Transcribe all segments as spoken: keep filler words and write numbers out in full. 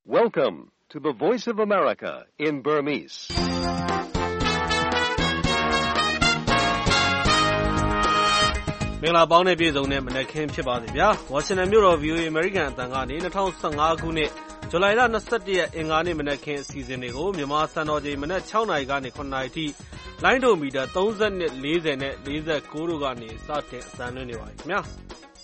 Welcome to the Voice of America in Burmese. ။မင်္ဂလာပေါင်းနဲ့ပြည်စုံတဲ့မနက်ခင်းဖြစ်ပါစေဗျာ။ဝါရှင်တန်မြို့တော် ဗီအိုအေ American အသံကနေ၂၀၁၅ခုနှစ်ဇူလိုင်လ၂၁ရက်အင်္ဂါနေ့မနက်ခင်းအစီအစဉ်တွေကိုမြန်မာစံတော်ချိန်မနက်၆နာရီကနေ၇နာရီထိလိုင်းဒိုမီတာ၃၂ ၄၀နဲ့၄၉တို့ကနေစတင်အသံလွှင့်နေပါပြီခင်ဗျာ။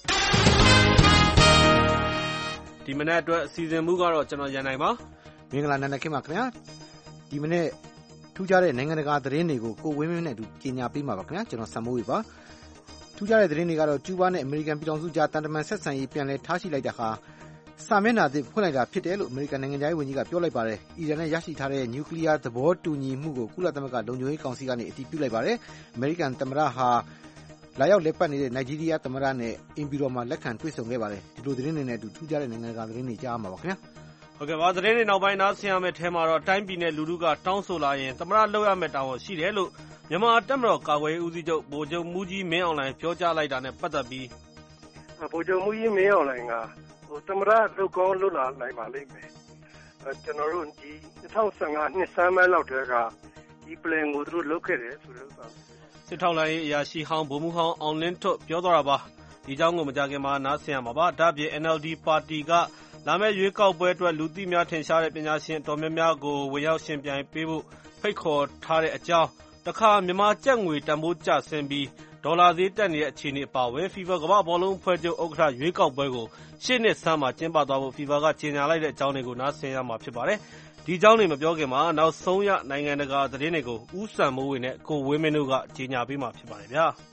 ဒီမနက်အတွက်အစီအစဉ်မူကတော့ကျွန်တော်ရန်နိုင်ပါ။မင်္ဂလာနံနက်ခင်းပါခင်ဗျာ။ဒီမနေ့ထူးခြားတဲ့နိုင်ငံတကာသတင်းတွေကိုကိုဝင်းမင်းနဲ့အတူကြီးညာပေးမှာပါခင်ဗျာ။ကျွန်တော်ဆမ်မိုးဝေပါ။ထူးခြားတဲ့သတင်းတွေကတော့ကျူးဘားနဲ့အမေရိကန်ပြည်ထောင်စုကြားတန်တမန်ဆက်ဆံရေးပြန်လည်ထားရှိလိုက်တာဟာစာမျက်နှာသစ်ဖွင့်လိုက်တာဖြစ်တယ်လို့အမေရိကန်နိုင်ငံခြားရေးဝန်ကြီးကပြောလိုက်ပါတယ်။အီရန်နဲ့ရရှိထားတဲ့နျူကလ িয়ার သဘောတူညီမှုကိုကုလသမဂ္ဂလုံခြုံရေးကောင်စီကနေအတည်ပြုလိုက်ပါတယ်။အမေရိကန်သမ္မတဟာလာရောက်လက်ပတ်နေတဲ့နိုင်ဂျီးရီးယားသမ္မတနဲ့အင်ပီတော်မှာလက်ခံတွေ့ဆုံခဲ့ပါတယ်။ဒီလိုသတင်းတွေနဲ့အတူထူးခြားတဲ့နိုင်ငံတကာသတင်းတွေကြားမှာပါခင်ဗျာ။ဟုတ်ကဲ့ပါသတင်းတွေနောက်ပိုင်းနားဆင်ရမယ့်ထဲမှာတော့တိုင်းပြည်နယ်လူထုကတောင်းဆိုလာရင်သမ္မတလုပ်ရမယ့်တာဝန်ရှိတယ်လို့မြန်မာတပ်မတော်ကာကွယ်ရေးဦးစီးချုပ်ဗိုလ်ချုပ်မှူးကြီးမင်းအောင်လှိုင်ပြောကြားလိုက်တာနဲ့ပတ်သက်ပြီးဗိုလ်ချုပ်မှူးကြီးမင်းအောင်လှိုင်ကဟိုသမ္မတလုပ်ကောင်းလုပ်လာနိုင်ပါလိမ့်မယ်။အဲကျွန်တော်တို့ဒီ၂၀၁၅နှစ်စမ်းမဲလောက်တည်းကဒီ plan ကိုသူတို့လုပ်ခဲ့တယ်ဆိုလို့ဆိုစစ်ထောက်လိုင်းအရာရှိဟောင်းဗိုလ်မှူးဟောင်းအောင်လင်းထွတ်ပြောသွားတာပါ။ဒီအကြောင်းကိုမကြခင်မှာနားဆင်ရမှာပါ။ဒါ့အပြင် N L D ပါတီကလာမယ့်ရွေးကောက်ပွဲအတွက်လူသိများထင်ရှားတဲ့ပညာရှင်တော်များများကိုဝင်ရောက်ရှင်ပြိုင်ပေးဖို့ဖိတ်ခေါ်ထားတဲ့အကြောင်းတခါမြန်မာကျပ်ငွေတန်ဖိုးကျဆင်းပြီးဒေါ်လာဈေးတက်နေတဲ့အခြေအနေအပါအဝင် FIFA ကမ္ဘာ့ဘောလုံးအဖွဲ့ချုပ်ဥက္ကဋ္ဌရွေးကောက်ပွဲကိုရှေ့နှစ်ဆန်းမှာကျင်းပသွားဖို့ FIFA ကကြေညာလိုက်တဲ့အကြောင်းတွေကိုနားဆင်ရမှာဖြစ်ပါတယ်။ဒီအကြောင်းတွေမပြောခင်မှာနောက်ဆုံးရနိုင်ငံတကာသတင်းတွေကိုဦးစံမိုးဝေနဲ့ကိုဝင်းမင်းတို့ကကြေညာပေးမှာဖြစ်ပါတယ်ဗျာ။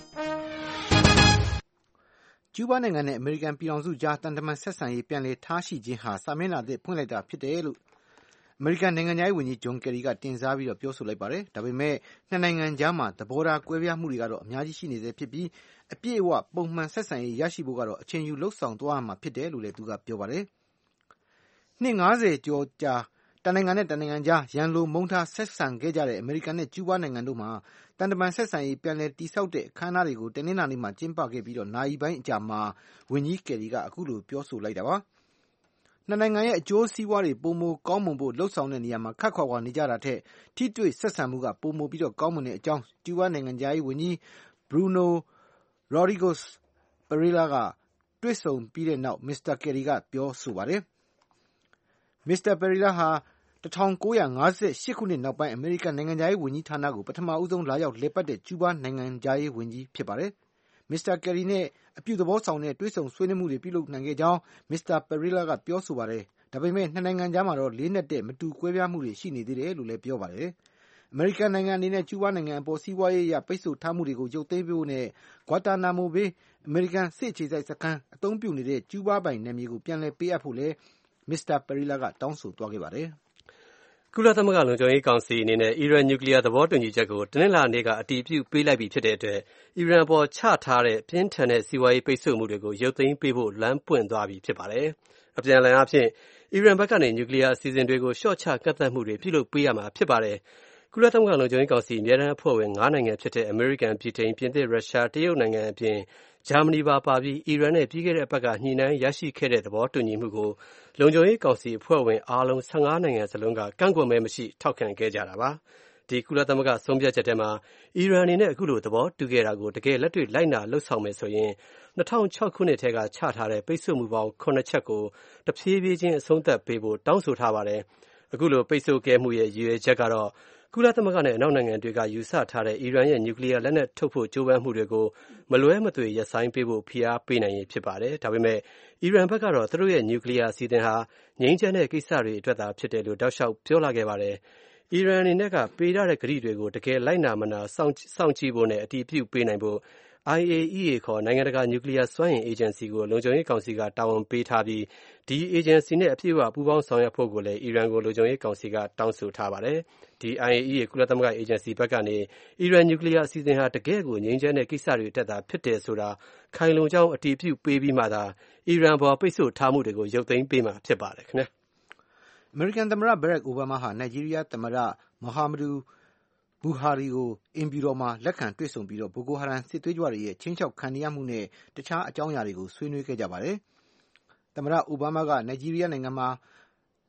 ကျူးဘားနိုင်ငံနဲ့အမေရိကန်ပြည်ထောင်စုကြားတန်တမန်ဆက်ဆံရေးပြန်လည်ထားရှိခြင်းဟာစာမျက်နှာသစ်ဖွင့်လိုက်တာဖြစ်တယ်လို့အမေရိကန်နိုင်ငံခြားရေးဝန်ကြီးဂျွန်ကယ်ရီကတင်စားပြီးတော့ပြောဆိုလိုက်ပါတယ်။ဒါပေမဲ့နှစ်နိုင်ငံကြားမှာသဘောထားကွဲပြားမှုတွေကတော့အများကြီးရှိနေသေးဖြစ်ပြီးအပြည့်အဝပုံမှန်ဆက်ဆံရေးရရှိဖို့ကတော့အချိန်ယူလှုပ်ဆောင်သွားမှာဖြစ်တယ်လို့လည်းသူကပြောပါတယ်။နှစ်၅၀ကျော်ကြာတနိုင်ငံနဲ့တနိုင်ငံကြားရန်လိုမုန်းထားဆက်ဆံခဲ့ကြတဲ့အမေရိကန်နဲ့ကျူးဘားနိုင်ငံတို့မှာတန်တမန်ဆက်ဆံရေးပြန်လည်တည်ဆောက်တဲ့အခမ်းအနားတွေကိုတနင်္လာနေ့မှာကျင်းပခဲ့ပြီးတော့နာရီပိုင်းအကြာမှာဝန်ကြီးကယ်ရီကအခုလိုပြောဆိုလိုက်တာပါ။နှစ်နိုင်ငံရဲ့အကျိုးစီးပွားတွေပိုမိုကောင်းမွန်ဖို့လှုပ်ဆောင်တဲ့နေရာမှာခက်ခွာခွာနေကြတာထက်ထိတွေ့ဆက်ဆံမှုကပိုမိုပြီးတော့ကောင်းမွန်တဲ့အကြောင်းကျူးဘားနိုင်ငံခြားရေးဝန်ကြီးဘရူနိုရိုဒရီဂိုစ်ပရီလာကတွေ့ဆုံပြီးတဲ့နောက်မစ္စတာကယ်ရီကပြောဆိုပါတယ်။မစ္စတာပရီလာဟာ၁၉၅၈ခုနှစ်နောက်ပိုင်းအမေရိကန်နိုင်ငံခြားရေးဝန်ကြီးဌာနကိုပထမဦးဆုံးလာရောက်လည်ပတ်တဲ့ကျူးဘားနိုင်ငံခြားရေးဝန်ကြီးဖြစ်ပါတယ်။မစ္စတာကယ်ရီနဲ့အပြုသဘောဆောင်တဲ့တွေ့ဆုံဆွေးနွေးမှုတွေပြုလုပ်နိုင်ခဲ့ကြောင်းမစ္စတာပရီလာကပြောဆိုပါတယ်။ဒါပေမဲ့နှစ်နိုင်ငံကြားမှာတော့လေးနက်တဲ့မတူကွဲပြားမှုတွေရှိနေသေးတယ်လို့လည်းပြောပါတယ်။အမေရိကန်နိုင်ငံအနေနဲ့ကျူးဘားနိုင်ငံအပေါ်စီးပွားရေးအရပိတ်ဆို့ထားမှုတွေကိုရုပ်သိမ်းပေးဖို့နဲ့ဂွာတာနာမိုဘေးအမေရိကန်စစ်အခြေစိုက်စခန်းအသုံးပြုနေတဲ့ကျူးဘားပိုင်နယ်မြေကိုပြန်လည်ပေးအပ်ဖို့လည်းမစ္စတာပရီလာကတောင်းဆိုသွားခဲ့ပါတယ်။ကုလသမဂ္ဂလုံခြုံရေးကောင်စီအနေနဲ့အီရန်နျူကလ িয়ার သဘောတူညီချက်ကိုတနင်္လာနေ့ကအတည်ပြုပေးလိုက်ပြီဖြစ်တဲ့အတွက်အီရန်ပေါ်ချထားတဲ့ပြင်းထန်တဲ့စီးပွားရေးပိတ်ဆို့မှုတွေကိုရုပ်သိမ်းပေးဖို့လမ်းပွင့်သွားပြီဖြစ်ပါတယ်။အပြန်အလှန်အားဖြင့်အီရန်ဘက်ကနေနျူကလ িয়ার အစီအစဉ်တွေကိုလျှော့ချကန့်သတ်မှုတွေပြုလုပ်ပေးရမှာဖြစ်ပါတယ်။ကုလသမဂ္ဂလုံခြုံရေးကောင်စီအမြဲတမ်းအဖွဲ့ဝင်၅နိုင်ငံဖြစ်တဲ့အမေရိကန်ဗြိတိန်ပြင်သစ်ရုရှားတရုတ်နိုင်ငံအပြင်ဂျာမနီပါပါပြီးအီရန်နဲ့ပြီးခဲ့တဲ့အပတ်ကညှိနှိုင်းရရှိခဲ့တဲ့သဘောတူညီမှုကိုလုံခြုံရေးကောင်စီအဖွဲ့ဝင်အားလုံး၁၅နိုင်ငံစလုံးကကန့်ကွက်မဲမရှိထောက်ခံခဲ့ကြတာပါ။ဒီကုလသမဂ္ဂဆုံးဖြတ်ချက်ထဲမှာအီရန်အနေနဲ့အခုလိုသဘောတူခဲ့တာကိုတကယ်လက်တွေ့လိုက်နာလှုပ်ဆောင်မယ်ဆိုရင်၂၀၀၆ခုနှစ်ထဲကချထားတဲ့ပိတ်ဆို့မှုပေါင်း၇ချက်ကိုတဖြည်းဖြည်းချင်းအဆုံးသတ်ပေးဖို့တောင်းဆိုထားပါတယ်။အခုလိုပိတ်ဆို့ခဲ့မှုရဲ့ရည်ရွယ်ချက်ကတော့ကုလသမဂ္ဂနဲ့အနောက်နိုင်ငံတွေကယူဆထားတဲ့အီရန်ရဲ့နျူကလ িয়ার လက်နက်ထုတ်ဖို့ကြိုးပမ်းမှုတွေကိုမလွဲမသွေရပ်ဆိုင်းပေးဖို့ဖိအားပေးနိုင်ရင်ဖြစ်ပါတယ်။ဒါပေမဲ့အီရန်ဘက်ကတော့သူတို့ရဲ့နျူကလ িয়ার အစီအစဉ်ဟာငြိမ်းချမ်းတဲ့ကိစ္စတွေအတွက်သာဖြစ်တယ်လို့တောက်လျှောက်ပြောလာခဲ့ပါတယ်။အီရန်အနေနဲ့ကပေးထားတဲ့ကတိတွေကိုတကယ်လိုက်နာမနာစောင့်စောင့်ကြည့်ဖို့နဲ့အတည်ပြုပေးနိုင်ဖို့I A E A ခေါ်နိုင်ငံတကာနျူကလ িয়ার စွမ်းအင်အေဂျင်စီကိုလုံခြုံရေးကောင်စီကတာဝန်ပေးထားပြီးဒီအေဂျင်စီနဲ့အပြည့်အဝပူးပေါင်းဆောင်ရွက်ဖို့ကိုလည်းအီရန်ကိုလုံခြုံရေးကောင်စီကတောင်းဆိုထားပါတယ်။ဒီ I A E A ကုလသမဂ္ဂအေဂျင်စီဘက်ကနေအီရန်နျူကလ িয়ার အစီအစဉ်ဟာတကယ်ကိုငြိမ်းချမ်းတဲ့ကိစ္စတွေအတွက်သာဖြစ်တယ်ဆိုတာခိုင်လုံကြောင်းအတည်ပြုပေးပြီးမှသာအီရန်ပေါ်ပိတ်ဆို့ထားမှုတွေကိုရုပ်သိမ်းပေးမှာဖြစ်ပါတယ်ခင်ဗျာ။အမေရိကန်သမ္မတဘရက်အိုဘားမားဟာနိုင်ဂျီးရီးယားသမ္မတမိုဟာမဒူဘူဟာရီကိုအင်ပီတော်မှာလက်ခံတွေ့ဆုံပြီးတော့ဘိုကိုဟာရမ်စစ်သွေးကြွတွေရဲ့ချင်းချောက်ခံရမှုနဲ့တခြားအကြောင်းအရာတွေကိုဆွေးနွေးခဲ့ကြပါတယ်။သမ္မတအိုဘားမားကနိုင်ဂျီးရီးယားနိုင်ငံမှာ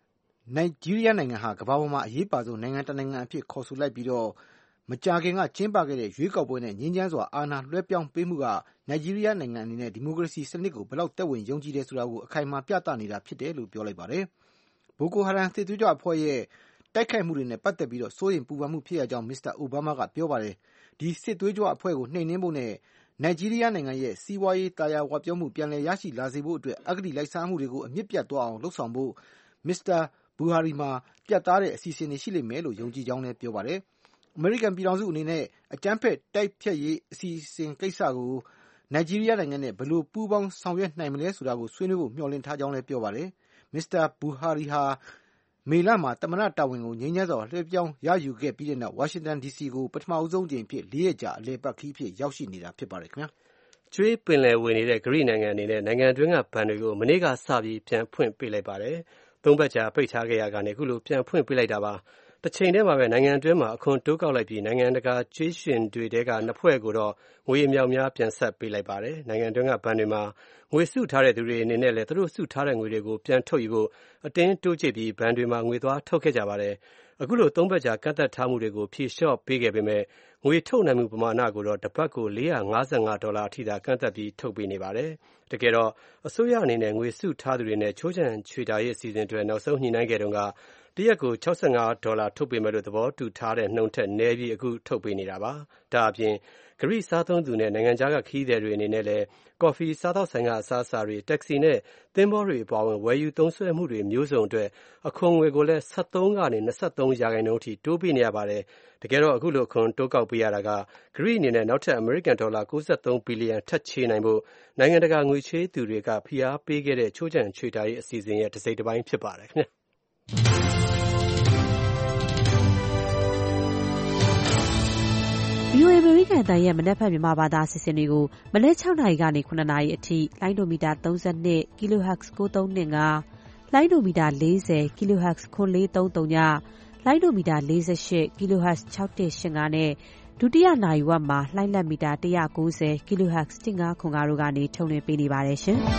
နိုင်ဂျီးရီးယားနိုင်ငံဟာကမ္ဘာပေါ်မှာအရေးပါဆုံးနိုင်ငံတစ်နိုင်ငံအဖြစ်ခေါ်ဆိုလိုက်ပြီးတော့မကြာခင်ကကျင်းပခဲ့တဲ့ရွေးကောက်ပွဲနဲ့ငြိမ်းချမ်းစွာအာဏာလွှဲပြောင်းပေးမှုကနိုင်ဂျီးရီးယားနိုင်ငံအနေနဲ့ဒီမိုကရေစီစနစ်ကိုဘယ်လောက်သက်ဝင်ယုံကြည်တယ်ဆိုတာကိုအခိုင်အမာပြသနေတာဖြစ်တယ်လို့ပြောလိုက်ပါတယ်။ ဘိုကိုဟာရမ်စစ်သွေးကြွအဖွဲ့ရဲ့တိုက်ခိုက်မှုတွေနဲ့ပတ်သက်ပြီးတော့စိုးရိမ်ပူပန်မှုဖြစ်ရကြောင်းမစ္စတာအိုဘားမားကပြောပါတယ်။ဒီစစ်သွေးကြွအဖွဲ့ကိုနှိမ်နင်းဖို့နဲ့နိုင်ဂျီးရီးယားနိုင်ငံရဲ့စီးပွားရေးတာယာဝပြောမှုပြန်လည်ရရှိလာစေဖို့အတွက်အဂတိလိုက်စားမှုတွေကိုအမြင့်ပြတ်သွားအောင်လှုပ်ဆောင်ဖို့မစ္စတာဘူဟာရီမှာပြတ်သားတဲ့အစီအစဉ်တွေရှိလိမ့်မယ်လို့ယုံကြည်ကြောင်းလည်းပြောပါတယ်။အမေရိကန်ပြည်ထောင်စုအနေနဲ့အကြမ်းဖက်တိုက်ဖျက်ရေးအစီအစဉ်ကိစ္စကိုနိုင်ဂျီးရီးယားနိုင်ငံနဲ့ဘယ်လိုပူးပေါင်းဆောင်ရွက်နိုင်မလဲဆိုတာကိုဆွေးနွေးဖို့မျှော်လင့်ထားကြောင်းလည်းပြောပါတယ်။မစ္စတာဘူဟာရီဟာမေလမှာသမ္မတတာဝန်ကိုငြိမ်းချမ်းစွာလွှဲပြောင်းရယူခဲ့ပြီးတဲ့နောက်ဝါရှင်တန်ဒီစီကိုပထမဆုံးအကြိမ်ဖြစ်လေးရက်ကြာအလည်ပတ်ခရီးဖြစ်ရောက်ရှိနေတာဖြစ်ပါတယ်ခင်ဗျာ။ကျွေးပင်လယ်ဝင်နေတဲ့ဂရိနိုင်ငံအနေနဲ့နိုင်ငံတွင်းကဘဏ်တွေကိုမနေ့ကစပြီးပြန်ဖွင့်ပေးလိုက်ပါတယ်။သုံးပတ်ကြာပိတ်ထားခဲ့ရကနေအခုလိုပြန်ဖွင့်ပေးလိုက်တာပါ။တစ်ချိန်တည်းမှာပဲနိုင်ငံတွင်းမှာအခွန်တိုးကောက်လိုက်ပြီးနိုင်ငံတကာကျွေးရှင်တွေတဲကနှစ်ဖွဲ့ကိုတော့ငွေအမြောက်များပြန်ဆက်ပေးလိုက်ပါတယ်။နိုင်ငံတွင်းကဘဏ်တွေမှာငွေစုထားတဲ့သူတွေအနေနဲ့လည်းသူတို့စုထားတဲ့ငွေတွေကိုပြန်ထုတ်ယူဖို့အတင်းတိုးချဲ့ပြီးဘဏ်တွေမှာငွေသွားထုတ်ခဲ့ကြပါတယ်။အခုလိုသုံးပတ်ကြာကန့်သက်ထားမှုတွေကိုဖြေလျှော့ပေးခဲ့ပေမဲ့ငွေထုတ်နိုင်မှုပမာဏကိုတော့တစ်ပတ်ကိုလေးရာငါးဆယ်ငါးဒေါ်လာအထိသာကန့်သက်ပြီးထုတ်ပေးနေပါတယ်။တကယ်တော့အစိုးရအနေနဲ့ငွေစုထားသူတွေနဲ့ချိုးချံချွေတာရေးအစီအစဉ်တွေနောက်ဆုံးညှိနှိုင်းခဲ့တုန်းကတရက်ကို၆၅ဒေါ်လာထုတ်ပေးမယ်လို့သဘောတူထားတဲ့နှုန်းထက်နည်းပြီးအခုထုတ်ပေးနေတာပါ။ဒါအပြင်ဂရိစားသုံးသူနဲ့နိုင်ငံခြားကခရီးသည်တွေအနေနဲ့လည်းကော်ဖီစားသောက်ဆိုင်ကအစားအစာတွေတက္ကစီနဲ့သင်္ဘောတွေအပါအဝင်ဝယ်ယူသုံးစွဲမှုတွေမျိုးစုံအတွက်အခွန်ငွေကိုလည်း၁၃ကနေ၂၃ရာခိုင်နှုန်းအထိတိုးပေးနေရပါတယ်။တကယ်တော့အခုလိုအခွန်တိုးကောက်ပေးရတာကဂရိအနေနဲ့နောက်ထပ်အမေရိကန်ဒေါ်လာ၉၃ဘီလီယံထပ်ချေးနိုင်ဖို့နိုင်ငံတကာငွေချေးသူတွေကဖိအားပေးခဲ့တဲ့ချိုးချံချွေတာရေးအစီအစဉ်ရဲ့တစ်စိတ်တစ်ပိုင်းဖြစ်ပါတယ်ခင်ဗျာ။ဗွီအိုအေ အမေရိကန်အသံရဲ့မနက်ဖြန်မြန်မာဘာသာအစီအစဉ်တွေကိုမနက်၆နာရီကနေခုနှစ်နာရီအထိလိုင်းဒိုမီတာသုံး၂ kilohertz ၉၃၂၅ လိုင်းဒိုမီတာ၄၀ kilohertz ခွန်၄၃၃ည လိုင်းဒိုမီတာ၄၈ kilohertz ၆၁၈၅နဲ့ဒုတိယနာရီဝက်မှာလှိုင်းလက်မီတာ၁၉၀ kilohertz ၁၅ခွန်၅တို့ကနေထုတ်လွှင့်ပေးနေပါတယ်ရှင်။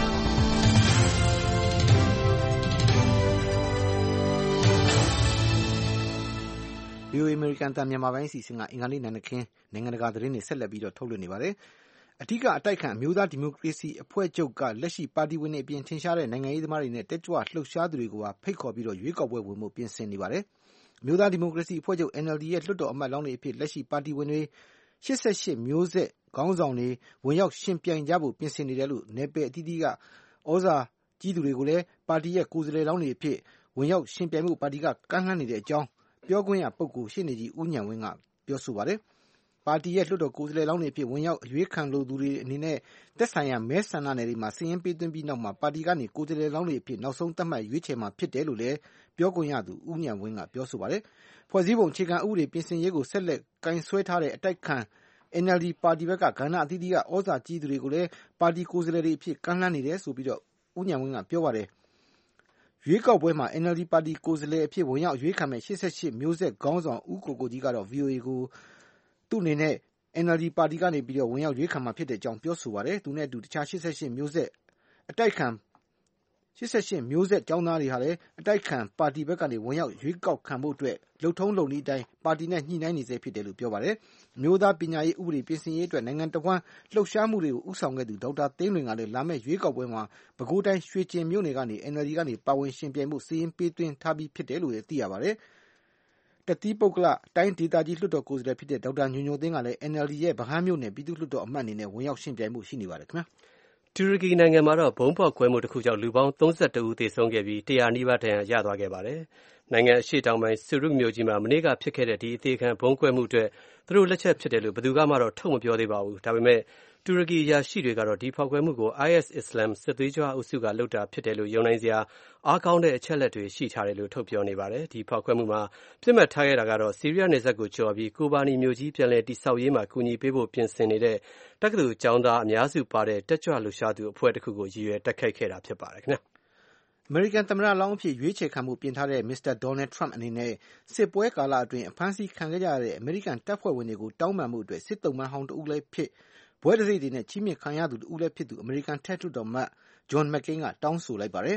ဗွီအိုအေ အမေရိကန်အသံမြန်မာပိုင်းအစီအစဉ်ကအင်္ဂါနေ့နံနက်ခင်းနိုင်ငံတကာသတင်းတွေဆက်လက်ပြီးတော့ထုတ်လွှင့်နေပါတယ်။အထူးအတိုက်ခံအမျိုးသားဒီမိုကရေစီအဖွဲ့ချုပ်ကလက်ရှိပါတီဝင်တွေအပြင်ထင်ရှားတဲ့နိုင်ငံရေးသမားတွေနဲ့တက်ကြွလှုပ်ရှားသူတွေကိုပါဖိတ်ခေါ်ပြီးတော့ရွေးကောက်ပွဲဝင်ဖို့ပြင်ဆင်နေပါတယ်။အမျိုးသားဒီမိုကရေစီအဖွဲ့ချုပ် N L D ရဲ့လွှတ်တော်အမတ်လောင်းတွေအဖြစ်လက်ရှိပါတီဝင်တွေ၈၈မျိုးဆက်ခေါင်းဆောင်တွေဝင်ရောက်ရှင်ပြိုင်ကြဖို့ပြင်ဆင်နေတယ်လို့နယ်ပယ်အသီးသီးကဩဇာကြီးသူတွေကိုလည်းပါတီရဲ့ကိုယ်စားလှယ်လောင်းတွေအဖြစ်ဝင်ရောက်ရှင်ပြိုင်မှုပါတီကကမ်းလှမ်းနေတဲ့အကြောင်းပြောခွင့်ရပုဂ္ဂိုလ်ရှေ့နေကြီးဦးဉာဏ်ဝင်းကပြောဆိုပါတယ်။ပါတီရဲ့လွှတ်တော်ကိုယ်စားလှယ်လောင်းတွေအဖြစ်ဝင်ရောက်အရွေးခံလိုသူတွေအနေနဲ့သက်ဆိုင်ရာမဲဆန္ဒနယ်တွေမှာစာရင်းပေးသွင်းပြီးနောက်မှာပါတီကနေကိုယ်စားလှယ်လောင်းတွေအဖြစ်နောက်ဆုံးသတ်မှတ်ရွေးချယ်မှာဖြစ်တယ်လို့လည်းပြောခွင့်ရသူဦးဉာဏ်ဝင်းကပြောဆိုပါတယ်။ဖွဲ့စည်းပုံအခြေခံဥပဒေပြင်ဆင်ရေးကိုဆက်လက်ကင်ဆွဲထားတဲ့အတိုက်ခံ N L D ပါတီဘက်ကကဏ္ဍအသီးသီးကဩဇာကြီးသူတွေကိုလည်းပါတီကိုယ်စားလှယ်တွေအဖြစ်ကမ်းလှမ်းနေတယ်ဆိုပြီးတော့ဦးဉာဏ်ဝင်းကပြောပါတယ်။ရွေးကောက်ပွဲမှာ N L D ပါတီကိုယ်စားလှယ်အဖြစ်ဝင်ရောက်ရွေးခံမဲ့၈၈မျိုးဆက်ခေါင်းဆောင်ဦးကိုကိုကြီးကတော့ ဗွီအိုအေကိုသူ့အနေနဲ့ N L D ပါတီကနေပြီးတော့ဝင်ရောက်ရွေးခံမှာဖြစ်တဲ့အကြောင်းပြောဆိုပါတယ်။သူနဲ့အတူတခြား၈၈မျိုးဆက်အတိုက်ခံ၈၈မျိုးဆက်ကျောင်းသားတွေဟာလည်းအတိုက်ခံပါတီဘက်ကနေဝင်ရောက်ရွေးကောက်ခံဖို့အတွက်လှုပ်ထုံးလုံနည်းအတိုင်းပါတီနဲ့ညှိနှိုင်းနေစေဖြစ်တယ်လို့ပြောပါတယ်။မျိုးသားပညာရေးဥပဒေပြင်ဆင်ရေးအတွက်နိုင်ငံတော်ဝန်လှုပ်ရှားမှုတွေကိုဥဆောင်ခဲ့သူဒေါက်တာသိန်းလွင်ကလည်းလာမယ့်ရွေးကောက်ပွဲမှာပဲခူးတိုင်းရွှေကျင်မြို့နယ်ကနေ N L D ကနေပါဝင်ရှင်ပြိုင်မှုစီရင်ပေးသွင်းထားပြီးဖြစ်တယ်လို့လည်းသိရပါတယ်။တတိပုဂ္ဂလတိုင်းဒေသကြီးလွှတ်တော်ကိုယ်စားလှယ်ဖြစ်တဲ့ဒေါက်တာညိုညိုသိန်းကလည်း N L D ရဲ့ဗဟန်းမြို့နယ်ပြည်သူ့လွှတ်တော်အမတ်အနေနဲ့ဝင်ရောက်ရှင်ပြိုင်မှုရှိနေပါတယ်ခင်ဗျာ။တူရကီနိုင်ငံမှာတော့ဘုံပေါက်ကွဲမှုတစ်ခုကြောင့်လူပေါင်း၃၁ဦးသေဆုံးခဲ့ပြီး၁၀၀နီးပါးဒဏ်ရာရသွားခဲ့ပါတယ်။နိုင်ငံအရှေ့တောင်ပိုင်းဆူရုမြို့ကြီးမှာမနေ့ကဖြစ်ခဲ့တဲ့ဒီအသေးခံဘုံကွဲမှုအတွက်သူတို့လက်ချက်ဖြစ်တယ်လို့ဘယ်သူကမှတော့ထုတ်မပြောသေးပါဘူး။ဒါပေမဲ့တူရကီအရာရှိတွေကတော့ဒီဖောက်ခွဲမှုကို I S အစ္စလာမ်စစ်သွေးကြွအုပ်စုကလုပ်တာဖြစ်တယ်လို့ယုံနိုင်စရာအားကောင်းတဲ့အချက်လက်တွေရှိထားတယ်လို့ထုတ်ပြောနေပါတယ်။ဒီဖောက်ခွဲမှုမှာပြစ်မှတ်ထားခဲ့တာကတော့ဆီးရီးယားနယ်စပ်ကိုကျော်ပြီးကိုဘာနီမြို့ကြီးပြန်လည်တည်ဆောက်ရေးမှာကူညီပေးဖို့ပြင်ဆင်နေတဲ့တက္ကသိုလ်ကျောင်းသားအများစုပါတဲ့တက်ကြွလှုပ်ရှားသူအဖွဲ့တစ်ခုကိုရည်ရွယ်တိုက်ခိုက်ခဲ့တာဖြစ်ပါတယ်ခင်ဗျာ။အမေရိကန်သမ္မတလောင်းအဖြစ်ရွေးချယ်ခံမှုပြင်ထားတဲ့မစ္စတာဒေါ်နယ်ထရမ့်အနေနဲ့စစ်ပွဲကာလအတွင်းအဖမ်းဆီးခံခဲ့ကြရတဲ့အမေရိကန်တပ်ဖွဲ့ဝင်တွေကိုတောင်းပန်မှုအတွက်စစ်တုံးမန်းဟောင်းတဦးလည်းဖြစ်ဘွဲတံဆိပ်တွေနဲ့ချီးမြှင့်ခံရသူတဦးလည်းဖြစ်သူအမေရိကန်ထက်လွှတ်တော်အမတ်ဂျွန်မက်ကိန်းကတောင်းဆိုလိုက်ပါတယ်။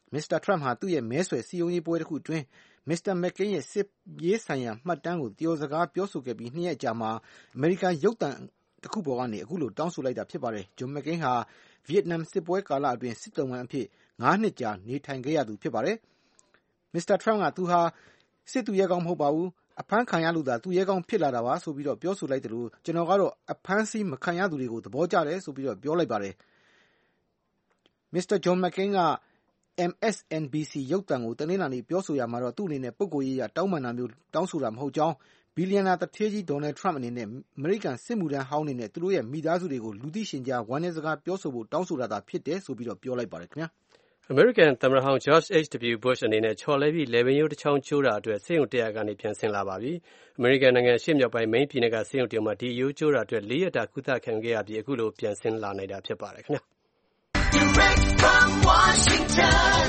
မစ္စတာထရမ့်ဟာသူ့ရဲ့မဲဆွယ်စည်းရုံးရေးပွဲတစ်ခုအတွင်းမစ္စတာမက်ကိန်းရဲ့စစ်ရေးဆိုင်ရာမှတ်တမ်းကိုတရားစကားပြောဆိုခဲ့ပြီးနှစ်ရက်အကြာမှာအမေရိကန်ရုပ်သံတစ်ခုပေါ်ကနေအခုလိုတောင်းဆိုလိုက်တာဖြစ်ပါတယ်ဂျွန်မက်ကိန်းဟာဗီယက်နမ်စစ်ပွဲကာလအတွင်းစစ်တုံးဝန်အဖြစ်ငါးနှစ်ကြာနေထိုင်ခဲ့ရသူဖြစ်ပါတယ်မစ္စတာထရမ့်ကသူဟာစစ်သူရဲကောင်းမဟုတ်ပါဘူးအဖမ်းခံရလို့သာသူရဲကောင်းဖြစ်လာတာပါဆိုပြီးတော့ပြောဆိုလိုက်တယ်လို့ကျွန်တော်ကတော့အဖမ်းဆီးမခံရသူတွေကိုသဘောကျတယ်ဆိုပြီးတော့ပြောလိုက်ပါတယ်မစ္စတာဂျွန်မက်ကိန်းက M S N B C ရုပ်သံကိုတနင်္လာနေ့ပြောဆိုရမှာတော့သူ့အနေနဲ့ပုဂ္ဂိုလ်ရေးအရတောင်းပန်တာမျိုးတောင်းဆိုတာမဟုတ်ကြောင်းဘီလီယံနာတထေးကြီးဒေါ်နယ်ထရမ့်အနေနဲ့အမေရိကန်စစ်မှုထမ်းဟောင်းအနေနဲ့သူတို့ရဲ့မိသားစုတွေကိုလူသိရှင်ကြားဝမ်းနည်းစကားပြောဆိုဖို့တောင်းဆိုတာသာဖြစ်တယ်ဆိုပြီးတော့ပြောလိုက်ပါတယ်ခင်ဗျာအမေရိကန်သမ္မတဟောင်း George H W Bush အနေနဲ့ချော်လဲပြီးလေပင်ရိုးတစ်ချောင်းကျိုးတာအတွက်ဆေးရုံတက်ရကနေပြန်ဆင်းလာပါပြီအမေရိကန်နိုင်ငံရှေ့မြောက်ပိုင်းမိန်းပြည်နယ်ကဆေးရုံတရုံမှာဒီရိုးကျိုးတာအတွက်လေးရက်တာကုသခံခဲ့ရပြီးအခုလိုပြန်ဆင်းလာနိုင်တာဖြစ်ပါတယ်ခင်ဗျာ Direct from Washington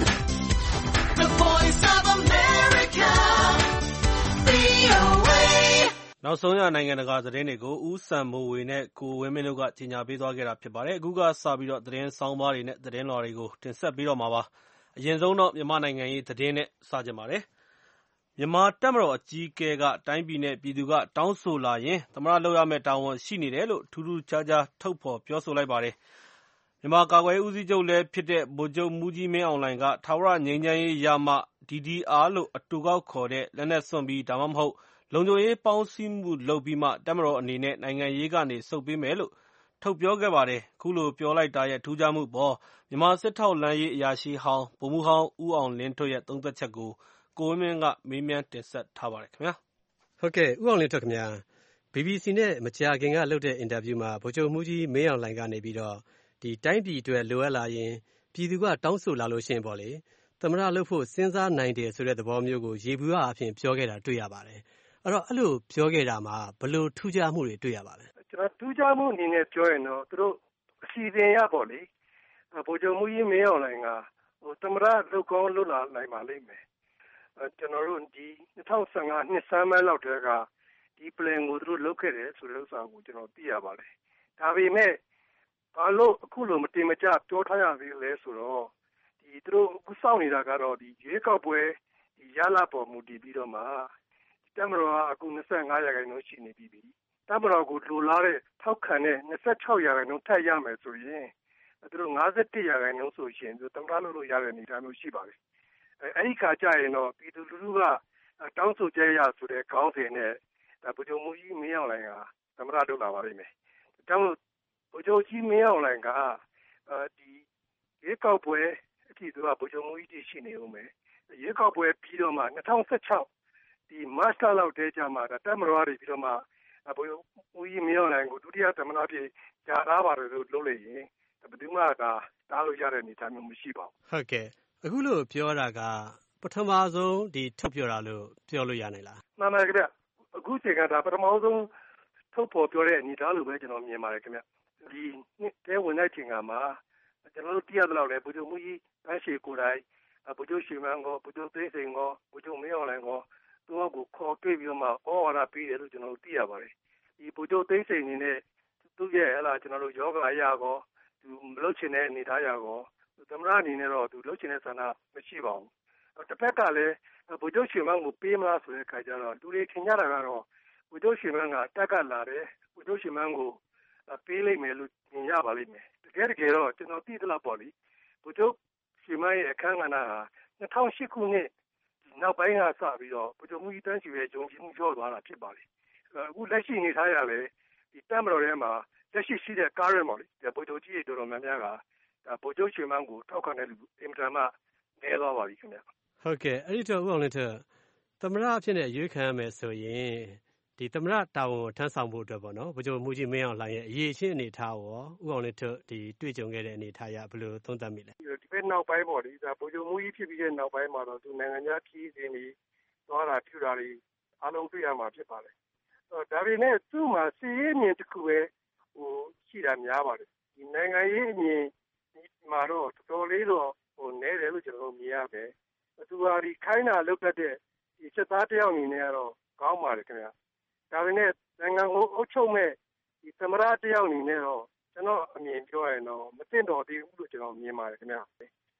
The Voice of America ဗွီအိုအေနောက်ဆုံးရနိုင်ငံတကာသတင်းတွေကိုဦးစံမိုးဝေနဲ့ကိုဝင်းမင်းတို့ကကြီးညာပေးသွားခဲ့တာဖြစ်ပါတယ်အခုကစပြီးတော့သတင်းဆောင်းပါးတွေနဲ့သတင်းလွှာတွေကိုတင်ဆက်ပေးတော့မှာပါအရင်ဆုံးတော့မြန်မာနိုင်ငံရေးသတင်းနဲ့စကြပါတယ်မြန်မာတပ်မတော်အကြီးအကဲကတိုင်းပြည်နဲ့ပြည်သူကတောင်းဆိုလာရင်သမ္မတလုပ်ရမယ့်တာဝန်ရှိနေတယ်လို့ထူးထူးခြားခြားထုတ်ဖော်ပြောဆိုလိုက်ပါတယ်မြန်မာကာကွယ်ရေးဦးစီးချုပ်လည်းဖြစ်တဲ့ဗိုလ်ချုပ်မှူးကြီးမင်းအောင်လှိုင်ကထာဝရငြိမ်းချမ်းရေးရမှ D D R လို့အတူကောက်ခေါ်တဲ့လက်နက်စွန့်ပြီးဒါမှမဟုတ်လုံခြုံရေးပေါင်းစည်းမှုလုပ်ပြီးမှတပ်မတော်အနေနဲ့နိုင်ငံရေးကနေဆုတ်ပေးမယ်လို့ထုတ်ပြောခဲ့ပါတယ်။ခုလိုပြောလိုက်တာရဲ့ထူးခြားမှုပေါ်မြန်မာစစ်ထောက်လှမ်းရေးအရာရှိဟောင်းဗိုလ်မှူးဟောင်းဦးအောင်လင်းထွဋ်ရဲ့သုံးသပ်ချက်ကိုကိုဝင်းမင်းကမေးမြန်းတင်ဆက်ထားပါတယ်ခင်ဗျာ။ဟုတ်ကဲ့ဦးအောင်လင်းထွဋ်ခင်ဗျာ။ B B C နဲ့မကြာခင်ကလုပ်တဲ့အင်တာဗျူးမှာဗိုလ်ချုပ်မှူးကြီးမင်းအောင်လှိုင်ကနေပြီးတော့ဒီတိုင်းပြည်အတွက်လိုအပ်လာရင်ပြည်သူကတောင်းဆိုလာလို့ရှိရင်ပေါ့လေသမ္မတလုပ်ဖို့စဉ်းစားနိုင်တယ်ဆိုတဲ့သဘောမျိုးကိုရေဘူးအဖြစ်ပြောခဲ့တာတွေ့ရပါတယ်။အဲ့တော့အဲ့လိုပြောခဲ့တာမှာဘယ်လိုထူးခြားမှုတွေတွေ့ရပါလဲ။ကျွန်တော်ထူးခြားမှုအနေနဲ့ပြောရင်တော့သူတို့အစီအစဉ်ရပေါ့လေ။ဗိုလ်ချုပ်မှူးကြီးမင်းအောင်လှိုင်ကဟိုသမ္မတလုပ်ကောင်းလုပ်လာနိုင်ပါလိမ့်မယ်။ကျွန်တော်တို့ဒီ၂၀၁၅နှစ်ဆန်းပိုင်းလောက်တည်းကဒီ plan ကိုသူတို့လုပ်ခဲ့တယ်ဆိုတဲ့ဥစ္စာကိုကျွန်တော်သိရပါတယ်။ဒါပေမဲ့ဘာလို့အခုလိုမတင်မကျပြောထားရသေးလဲဆိုတော့ဒီသူတို့အခုစောင့်နေတာကတော့ဒီရွေးကောက်ပွဲဒီရလပေါ်မူတည်ပြီးတော့မှတပ်မတော်ကအခု၂၅ရာခိုင်နှုန်းရှိနေပြီ။တပ်မတော်ကိုလိုလားတဲ့ထောက်ခံတဲ့၂၆ရာခိုင်နှုန်းထပ်ရမယ်ဆိုရင်သူတို့၅၁ရာခိုင်နှုန်းဆိုရင်သူသမ္မတလုပ်လို့ရတဲ့အနေအထားမျိုးရှိပါတယ်။အဲအဲ့ဒီခါကျရင်တော့ပြည်သူလူထုကတောင်းဆိုကြရဆိုတဲ့ခေါင်းစဉ်နဲ့ဒါဗိုလ်ချုပ်မှူးကြီးမင်းအောင်လှိုင်ကသမ္မတလုပ်လာပါလိမ့်မယ်။ဒါကြောင့်ဗိုလ်ချုပ်ကြီးမင်းအောင်လှိုင်ကဒီရွေးကောက်ပွဲအထိသူကဗိုလ်ချုပ်မှူးကြီးရှိနေဦးမယ်။ရွေးကောက်ပွဲပြီးတော့မှ၂၀၁၆ဒီမတ်လလောက်တည်းကြမှာတပ်မတော်တွေပြီးတော့မှဗိုလ်ချုပ်မှူးကြီးမင်းအောင်လှိုင်ကိုဒုတိယသမ္မတဖြစ်ကြာသားပါတယ်လို့လုပ်လိုက်ရင်ဘယ်သူမှဒါတားလို့ရတဲ့အနေအထားမျိုးမရှိပါဘူး။ဟုတ်ကဲ့အခုလို့ပြောတာကပထမဆုံးဒီထုတ်ပြောတာလို့ပြောလို့ရနိုင်လား။မှန်ပါခင်ဗျ။အခုချိန်ကဒါပထမဆုံးထုတ်ဖော်ပြောတဲ့အနေအထားလို့ပဲကျွန်တော်မြင်ပါတယ်ခင်ဗျ။ဒီနှစ်တဲဝင်တဲ့ချိန်ကမှာကျွန်တော်တို့သိရသလောက်လည်းဗိုလ်ချုပ်မှူးကြီးတန်းရှည်ကိုယ်တိုင်ဗိုလ်ချုပ်ရွှေမန်းကောဗိုလ်ချုပ်သိန်းစိန်ကောဗိုလ်ချုပ်မင်းအောင်လှိုင်ကောသူ့ကိုခေါ်တွေ့ပြီးတော့မှဩဝါဒပေးတယ်လို့ကျွန်တော်တို့သိရပါတယ်။ဒီဗိုလ်ချုပ်သိန်းစိန်အနေနဲ့သူ့ရဲ့ဟလာကျွန်တော်တို့ယောဂအရာကောသူမလုပ်ချင်တဲ့အနေထားအရာကောသမ္မတအနေနဲ့တော့သူလုပ်ချင်တဲ့ဆန္ဒမရှိပါဘူး။တစ်ဖက်ကလည်းဗိုလ်ချုပ်ရွှေမန်းကိုပေးမလားဆိုတဲ့အခါကျတော့လူတွေထင်ကြတာကတော့ဗိုလ်ချုပ်ရွှေမန်းကတက်ကလာတယ်ဗိုလ်ချုပ်ရွှေမန်းကိုပေးလိုက်မယ်လို့မြင်ရပါလိမ့်မယ်။တကယ်တကယ်တော့ကျွန်တော်သိသလောက်ပေါ့လေဗိုလ်ချုပ်ရွှေမန်းရဲ့အခမ်းအနားဟာ၂၀၀၈ခုနှစ်နောက်ပိုင်းကစပြီးတော့ဗိုလ်ချုပ်မှူးကြီးတန်းရှည်ရဲ့ဂျုံကြည်မှုကျော်သွားတာဖြစ်ပါလေ။အခုလက်ရှိနေထားရလဲဒီတပ်မတော်ထဲမှာလက်ရှိရှိတဲ့ကားရဲပေါ့လေဗိုလ်ချုပ်ကြီးတွေတော်တော်များများကဒါဗိုလ်ချုပ်ရွှေမန်းကိုထောက်ခံတဲ့လူအင်မတန်မှနည်းသွားပါပြီခင်ဗျ။ဟုတ်ကဲ့အဲ့ဒီတော့ဦးအောင်လင်းထွဋ်သမ္မတအဖြစ်နဲ့ရွေးခံရမယ်ဆိုရင်ဒီသမ္မတတာဝန်ကိုထမ်းဆောင်ဖို့အတွက်ပေါ့နော်ဗိုလ်ချုပ်မှူးကြီးမင်းအောင်လှိုင်ရဲ့အရေးချင်းအနေထားရောဦးအောင်လင်းထွဋ်ဒီတွေ့ကြုံခဲ့တဲ့အနေထားရဘယ်လိုသုံးသပ်မိလဲဒီဘက်နောက်ပိုင်းပေါ့လေဒါဗိုလ်ချုပ်မှူးကြီးဖြစ်ပြီးတဲ့နောက်ပိုင်းမှာတော့သူနိုင်ငံခြားခီးစဉ်တွေသွားတာပြုတာတွေအားလုံးတွေ့ရမှာဖြစ်ပါတယ်ဒါပေမဲ့သူ့မှာစီးရေးမြင်တစ်ခုပဲဟိုရှိတာများပါတယ်ဒီနိုင်ငံရေးအမြင်မှာတော့တော်တော်လေးတော့ဟိုနည်းတယ်လို့ကျွန်တော်မြင်ရမယ်သူဟာဒီခိုင်းတာလုပ်တတ်တဲ့ဒီစစ်သားတယောက်အနေနဲ့ကတော့ကောင်းပါတယ်ခင်ဗျာဒါပေမဲ့နိုင်ငံကိုအုပ်ချုပ်မဲ့ဒီသမရတယောက်အနေနဲ့တော့ကျွန်တော်အမြင်ပြောရရင်တော့မသိတော့သေးဘူးလို့ကျွန်တော်မြင်ပါတယ်ခင်ဗျာ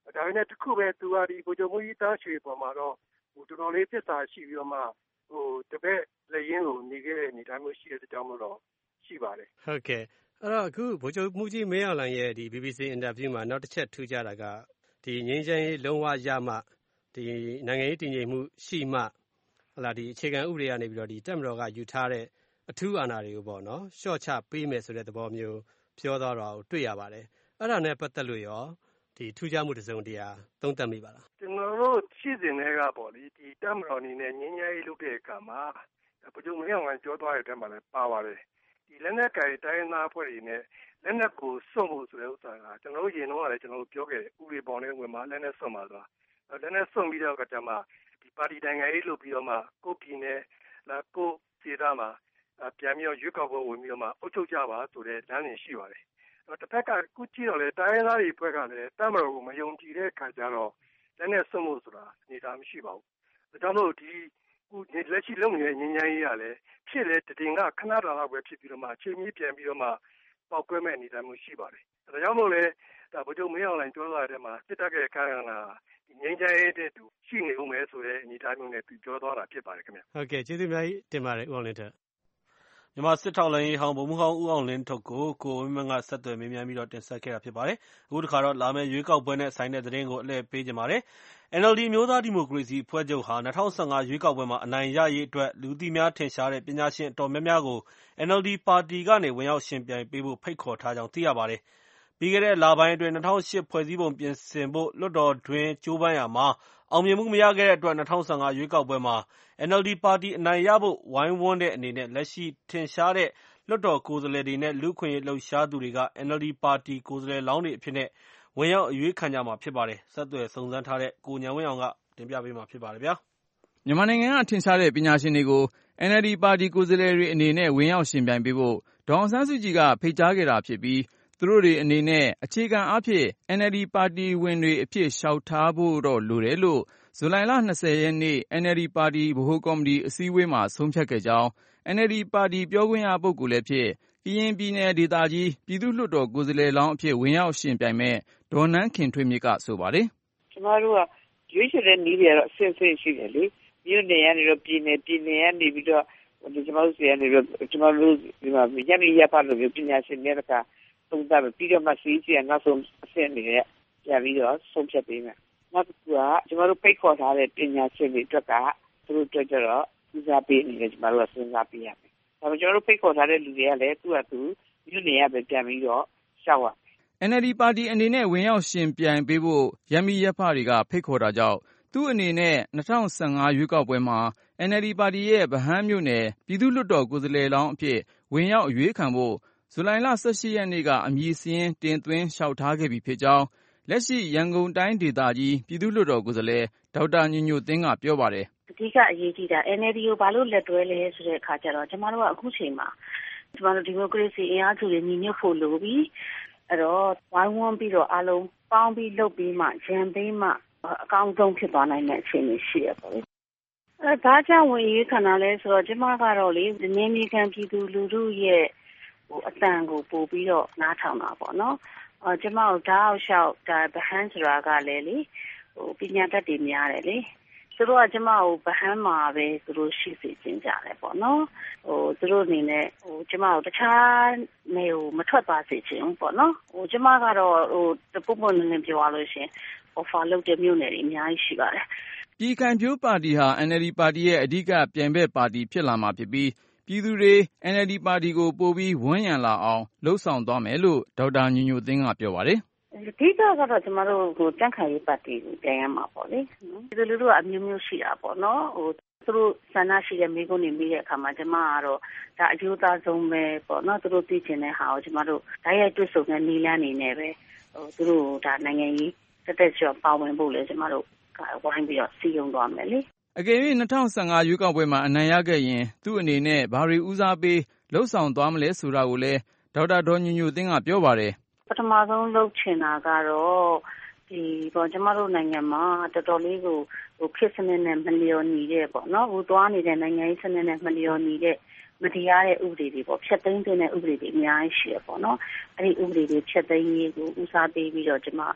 ဒါပေမဲ့တစ်ခုပဲသူကဒီဗိုလ်ချုပ်မှုကြီးတားချွေပေါ်မှာတော့ဟိုတော်တော်လေးပြစ်စာရှိပြီးတော့မှဟိုတပည့်လက်ရင်းကိုနေခဲ့တဲ့အနေအထားမျိုးရှိတဲ့အကြောင်းတော့ရှိပါတယ်ဟုတ်ကဲ့အဲ့တော့အခုဗိုလ်ချုပ်မှုကြီးမင်းအောင်လှိုင်ရဲ့ဒီ B B C အင်တာဗျူးမှာနောက်တစ်ချက်ထူးခြားတာကဒီငြိမ်းချမ်းရေးလုံးဝရမှဒီနိုင်ငံရေးတည်ငြိမ်မှုရှိမှဟလာဒီအခြေခံဥပဒေကနေပြီးတော့ဒီတက်မတော်ကယူထားတဲ့အထူးအာဏာတွေကိုပေါ့နော်ရှော့ချပေးမယ်ဆိုတဲ့သဘောမျိုးပြောသွားတာကိုတွေ့ရပါတယ်အဲ့ဒါနဲ့ပတ်သက်လို့ရောဒီထူးခြားမှုတစ်စုံတရာသုံးသပ်မိပါလားကျွန်တော်တို့ရှိစဉ်တွေကပေါ့လေဒီတက်မတော်အနေနဲ့ငြိမ်းချမ်းရေးလုပ်တဲ့အခါမှာဗိုလ်ချုပ်မင်းအောင်လှိုင်ပြောသွားတဲ့အထက်မှာလည်းပါပါတယ်ဒီလက်နက်ကင်တိုင်းသားအဖွဲ့တွေနဲ့လက်နက်ကိုစွန့်ဖို့ဆိုတဲ့ဥစ္စာကကျွန်တော်တို့ရင်တော့လည်းကျွန်တော်တို့ပြောခဲ့တယ်ဥပဒေပေါ်နဲ့ဝင်မှာလက်နက်စွန့်ပါဆိုတာလက်နက်စွန့်ပြီးတော့ကတည်းကဒီပါတီတိုင်းရေးလုပ်ပြီးတော့မှကိုယ်ပြည်နယ်လာကိုစီတာမှာပြန်ပြီးတော့ရွေးကောက်ပွဲဝင်ပြီးတော့မှအုပ်ချုပ်ကြပါဆိုတဲ့လမ်းစဉ်ရှိပါတယ်တော့တစ်ဖက်ကကုကြည့်တော့လေတိုင်းသားတွေဖွဲ့ကလည်းတမတော်ကိုမယုံကြည်တဲ့ခါကျတော့လက်နက်စွန့်ဖို့ဆိုတာနေတာမရှိပါဘူးဒါကြောင့်မို့ဒီခုလက်ရှိလုပ်နေတဲ့ငြိမ်းချမ်းရေးကလည်းဖြစ်လေတည်ငါခဏတာလောက်ပဲဖြစ်ပြီးတော့မှအချိန်ကြီးပြန်ပြီးတော့မှပေါက်ကွဲမဲ့အနေအထားမျိုးရှိပါတယ်ဒါကြောင့်မို့လဲဒါဗိုလ်ချုပ်မင်းအောင်လှိုင်ပြောလာတဲ့မှာစစ်တပ်ရဲ့အခမ်းအနားဒီငြိမ်းချမ်းရေးတဲ့တူရှိနေဦးမယ်ဆိုတဲ့အနေအထားမျိုးနဲ့သူပြောသွားတာဖြစ်ပါတယ်ခင်ဗျဟုတ်ကဲ့ကျေးဇူးများကြီးတင်ပါတယ်ဦးအောင်လင်းထက်မြန်မာစစ်ထောက်လှမ်းရေးဟောင်းဗိုလ်မှူးဟောင်းဦးအောင်လင်းထုတ်ကိုကိုဝင်းမန်းကဆက်သွယ်မေးမြန်းပြီးတော့တင်ဆက်ခဲ့တာဖြစ်ပါတယ်အခုတစ်ခါတော့လာမယ့်ရွေးကောက်ပွဲနဲ့ဆိုင်တဲ့သတင်းကိုအလှည့်ပေးကြပါမယ် N L D မျိုးသားဒီမိုကရေစီအဖွဲ့ချုပ်ဟာ၂၀၁၅ရွေးကောက်ပွဲမှာအနိုင်ရရေးအတွက်လူသိများထင်ရှားတဲ့ပညာရှင်အတော်များများကို N L D ပါတီကနေဝင်ရောက်ရှင်ပြိုင်ပေးဖို့ဖိတ်ခေါ်ထားကြောင်းသိရပါတယ်ပြီးခဲ့တဲ့လပိုင်းအတွင်း၂၀၀၈ဖွဲ့စည်းပုံပြင်ဆင်ဖို့လွှတ်တော်တွင်းကြိုးပမ်းရာမှာအောင်မြင်မှုမရခဲ့တဲ့အတွက်၂၀၁၅ရွေးကောက်ပွဲမှာ N L D ပါတီအနိုင်ရဖို့ဝိုင်းဝန်းတဲ့အနေနဲ့လက်ရှိထင်ရှားတဲ့လွှတ်တော်ကိုယ်စားလှယ်တွေနဲ့လူ့အခွင့်အရေးလှုပ်ရှားသူတွေက N L D ပါတီကိုယ်စားလှယ်လောင်းတွေအဖြစ်နဲ့ဝင်ရောက်အရွေးခံကြမှာဖြစ်ပါတယ်။ဆက်သွယ်စုံစမ်းထားတဲ့ကိုဉာဏ်ဝင်းအောင်ကတင်ပြပေးမှာဖြစ်ပါတယ်ဗျာ။မြန်မာနိုင်ငံကထင်ရှားတဲ့ပညာရှင်တွေကို N L D ပါတီကိုယ်စားလှယ်တွေအနေနဲ့ဝင်ရောက်ရှင်ပြိုင်ပေးဖို့ဒေါ်အောင်ဆန်းစုကြည်ကဖိတ်ကြားခဲ့တာဖြစ်ပြီးသူတို့တွေအနေနဲ့အခြေခံအားဖြင့် N L D ပါတီဝင်တွေအဖြစ်လျှောက်ထားဖို့တော့လိုတယ်လို့ဇူလိုင်လ၂၀ရက်နေ့ N L D ပါတီဗဟိုကော်မတီအစည်းအဝေးမှာဆုံးဖြတ်ခဲ့ကြောင်း N L D ပါတီပြောခွင့်ရပုဂ္ဂိုလ်လည်းဖြစ်ကရင်ပြည်နယ်ဒေသကြီးပြည်သူ့လွှတ်တော်ကိုယ်စားလှယ်လောင်းအဖြစ်ဝင်ရောက်ရှင်ပြိုင်မဲ့ဒေါ်နန်းခင်ထွေးမြင့်ကဆိုပါတယ်ကျမတို့ကရွေးချယ်တဲ့နည်းတွေကတော့အဆင့်ဆင့်ရှိတယ်လေမြို့နယ်ကနေတော့ပြည်နယ်ပြည်နယ်ကနေပြီးတော့ဒီကျမတို့စီကနေပြီးတော့ကျမတို့ဒီမှာရန်ရပါလို့ပညာရှင်တွေကသုံးသပ်ပြီးတော့မှစီးစီးနောက်ဆုံးအဆင့်တွေပြန်ပြီးတော့ဆုံးဖြတ်ပေးမယ်နောက်တစ်ခုကကျမတို့ဖိတ်ခေါ်ထားတဲ့ပညာရှင်တွေအတွက်ကသူတို့အတွက်ကျတော့ဦးစားပေးနေတယ်ကျမတို့ကစဉ်းစားပေးရမယ်ဒါပေမဲ့ကျမတို့ဖိတ်ခေါ်ထားတဲ့လူတွေကလည်းသူ့အတူမြို့နယ်ရပဲပြန်ပြီးတော့ရှောက်ရ N L D ပါတီအနေနဲ့ဝင်ရောက်ရှင်ပြိုင်ပေးဖို့ရမီရဖတွေကဖိတ်ခေါ်တာကြောင့်သူ့အနေနဲ့၂၀၁၅ရွေးကောက်ပွဲမှာ N L D ပါတီရဲ့ဗဟန်းမြို့နယ်ပြည်သူ့လွှတ်တော်ကိုယ်စားလှယ်လောင်းအဖြစ်ဝင်ရောက်အရွေးခံဖို့ဇူလိုင်လ၁၈ရက်နေ့ကအမည်စာရင်းတင်သွင်းလျှောက်ထားခဲ့ပြီဖြစ်ကြောင်းလက်ရှိရန်ကုန်တိုင်းဒေသကြီးပြည်သူ့လွှတ်တော်ကိုယ်စားလှယ်ဒေါက်တာညိုညိုသင်းကပြောပါတယ်အဓိကအရေးကြီးတာ N L D ကိုဘာလို့လက်တွဲလဲဆိုတဲ့အခါကျတော့ကျမတို့ကအခုချိန်မှာကျမတို့ဒီမိုကရေစီအင်အားစုတွေညီညွတ်ဖို့လိုပြီးအဲ့တော့ဝိုင်းဝန်းပြီးတော့အားလုံးပေါင်းပြီးလုပ်ပြီးမှရန်ပေးမှအကောင်းဆုံးဖြစ်သွားနိုင်တဲ့အခြေအနေရှိရပါဘူး။အဲဒါကြောင့်ဝင်ရေးခန္ဓာလဲဆိုတော့ကျမကတော့လေနင်းမီခံပြည်သူလူထုရဲ့ဟိုအတန်ကိုပို့ပြီးတော့နားထောင်တာပေါ့နော်။အဲကျမတို့ဓာတ်အောက်လျှောက်ဒါဗဟန်းဆိုတာကလည်းလေဟိုပညာတတ်တွေများတယ်လေ။သူတို့ကကျမကိုဗဟန်းမှာပဲသူတို့ရှိစေခြင်းကြတယ်ပေါ့နော်ဟိုသူတို့အနေနဲ့ဟိုကျမတို့တခြားနေဟိုမထွက်သွားစေခြင်းပေါ့နော်ဟိုကျမကတော့ဟိုတပုတ်ပုတ်နည်းနည်းပြောရလို့ရှင် offer လုပ်တဲ့မြို့နယ်တွေအများကြီးရှိပါတယ်ပြည်ခိုင်ဖြိုးပါတီဟာ N L D ပါတီရဲ့အဓိကပြိုင်ဘက်ပါတီဖြစ်လာမှာဖြစ်ပြီးပြည်သူတွေ N L D ပါတီကိုပိုပြီးဝန်းရံလာအောင်လှုပ်ဆောင်သွားမယ်လို့ဒေါက်တာညိုညိုသင်းကပြောပါတယ်အဓိကကတော့ကျမတို့ကိုတန့်ခိုင်ရေးပါတီကိုပြန်ရမှာပေါ့လေဒီလိုလူတို့ကအမျိုးမျိုးရှိတာပေါ့နော်ဟိုသူတို့ဆန္ဒရှိတဲ့မိကုန်းတွေမိတဲ့အခါမှာကျမကတော့ဒါအကျိုးသားဆုံးပဲပေါ့နော်သူတို့သိချင်တဲ့ဟာကိုကျမတို့ဓာတ်ရိုက်တွေ့ဆုံတဲ့နည်းလမ်းနေနဲ့ပဲဟိုသူတို့ဒါနိုင်ငံရေးတက်တက်ကျော်ပါဝင်ဖို့လေကျမတို့ဝိုင်းပြီးတော့စီယုံသွားမယ်လေအကယ်၍၂၀၁၅ရွေးကောက်ပွဲမှာအနိုင်ရခဲ့ရင်သူ့အနေနဲ့ဘာတွေဦးစားပေးလှုပ်ဆောင်သွားမလဲဆိုတာကိုလည်းဒေါက်တာဒေါ်ညိုညိုသင်းကပြောပါတယ်ပထမဆုံးလုပ်ချင်တာကတော့ဒီပေါ့ကျမတို့နိုင်ငံမှာတော်တော်လေးကိုဟိုခေတ်စနစ်နဲ့မလျော်ညီတဲ့ပေါ့နော်ဟိုသွားနေတဲ့နိုင်ငံရေးစနစ်နဲ့မလျော်ညီတဲ့မတရားတဲ့ဥပဒေတွေပေါ့ဖျက်သိမ်းတဲ့ဥပဒေတွေအများကြီးရှိရပေါ့နော်အဲ့ဒီဥပဒေတွေဖျက်သိမ်းရေးကိုဦးစားပေးပြီးတော့ကျမ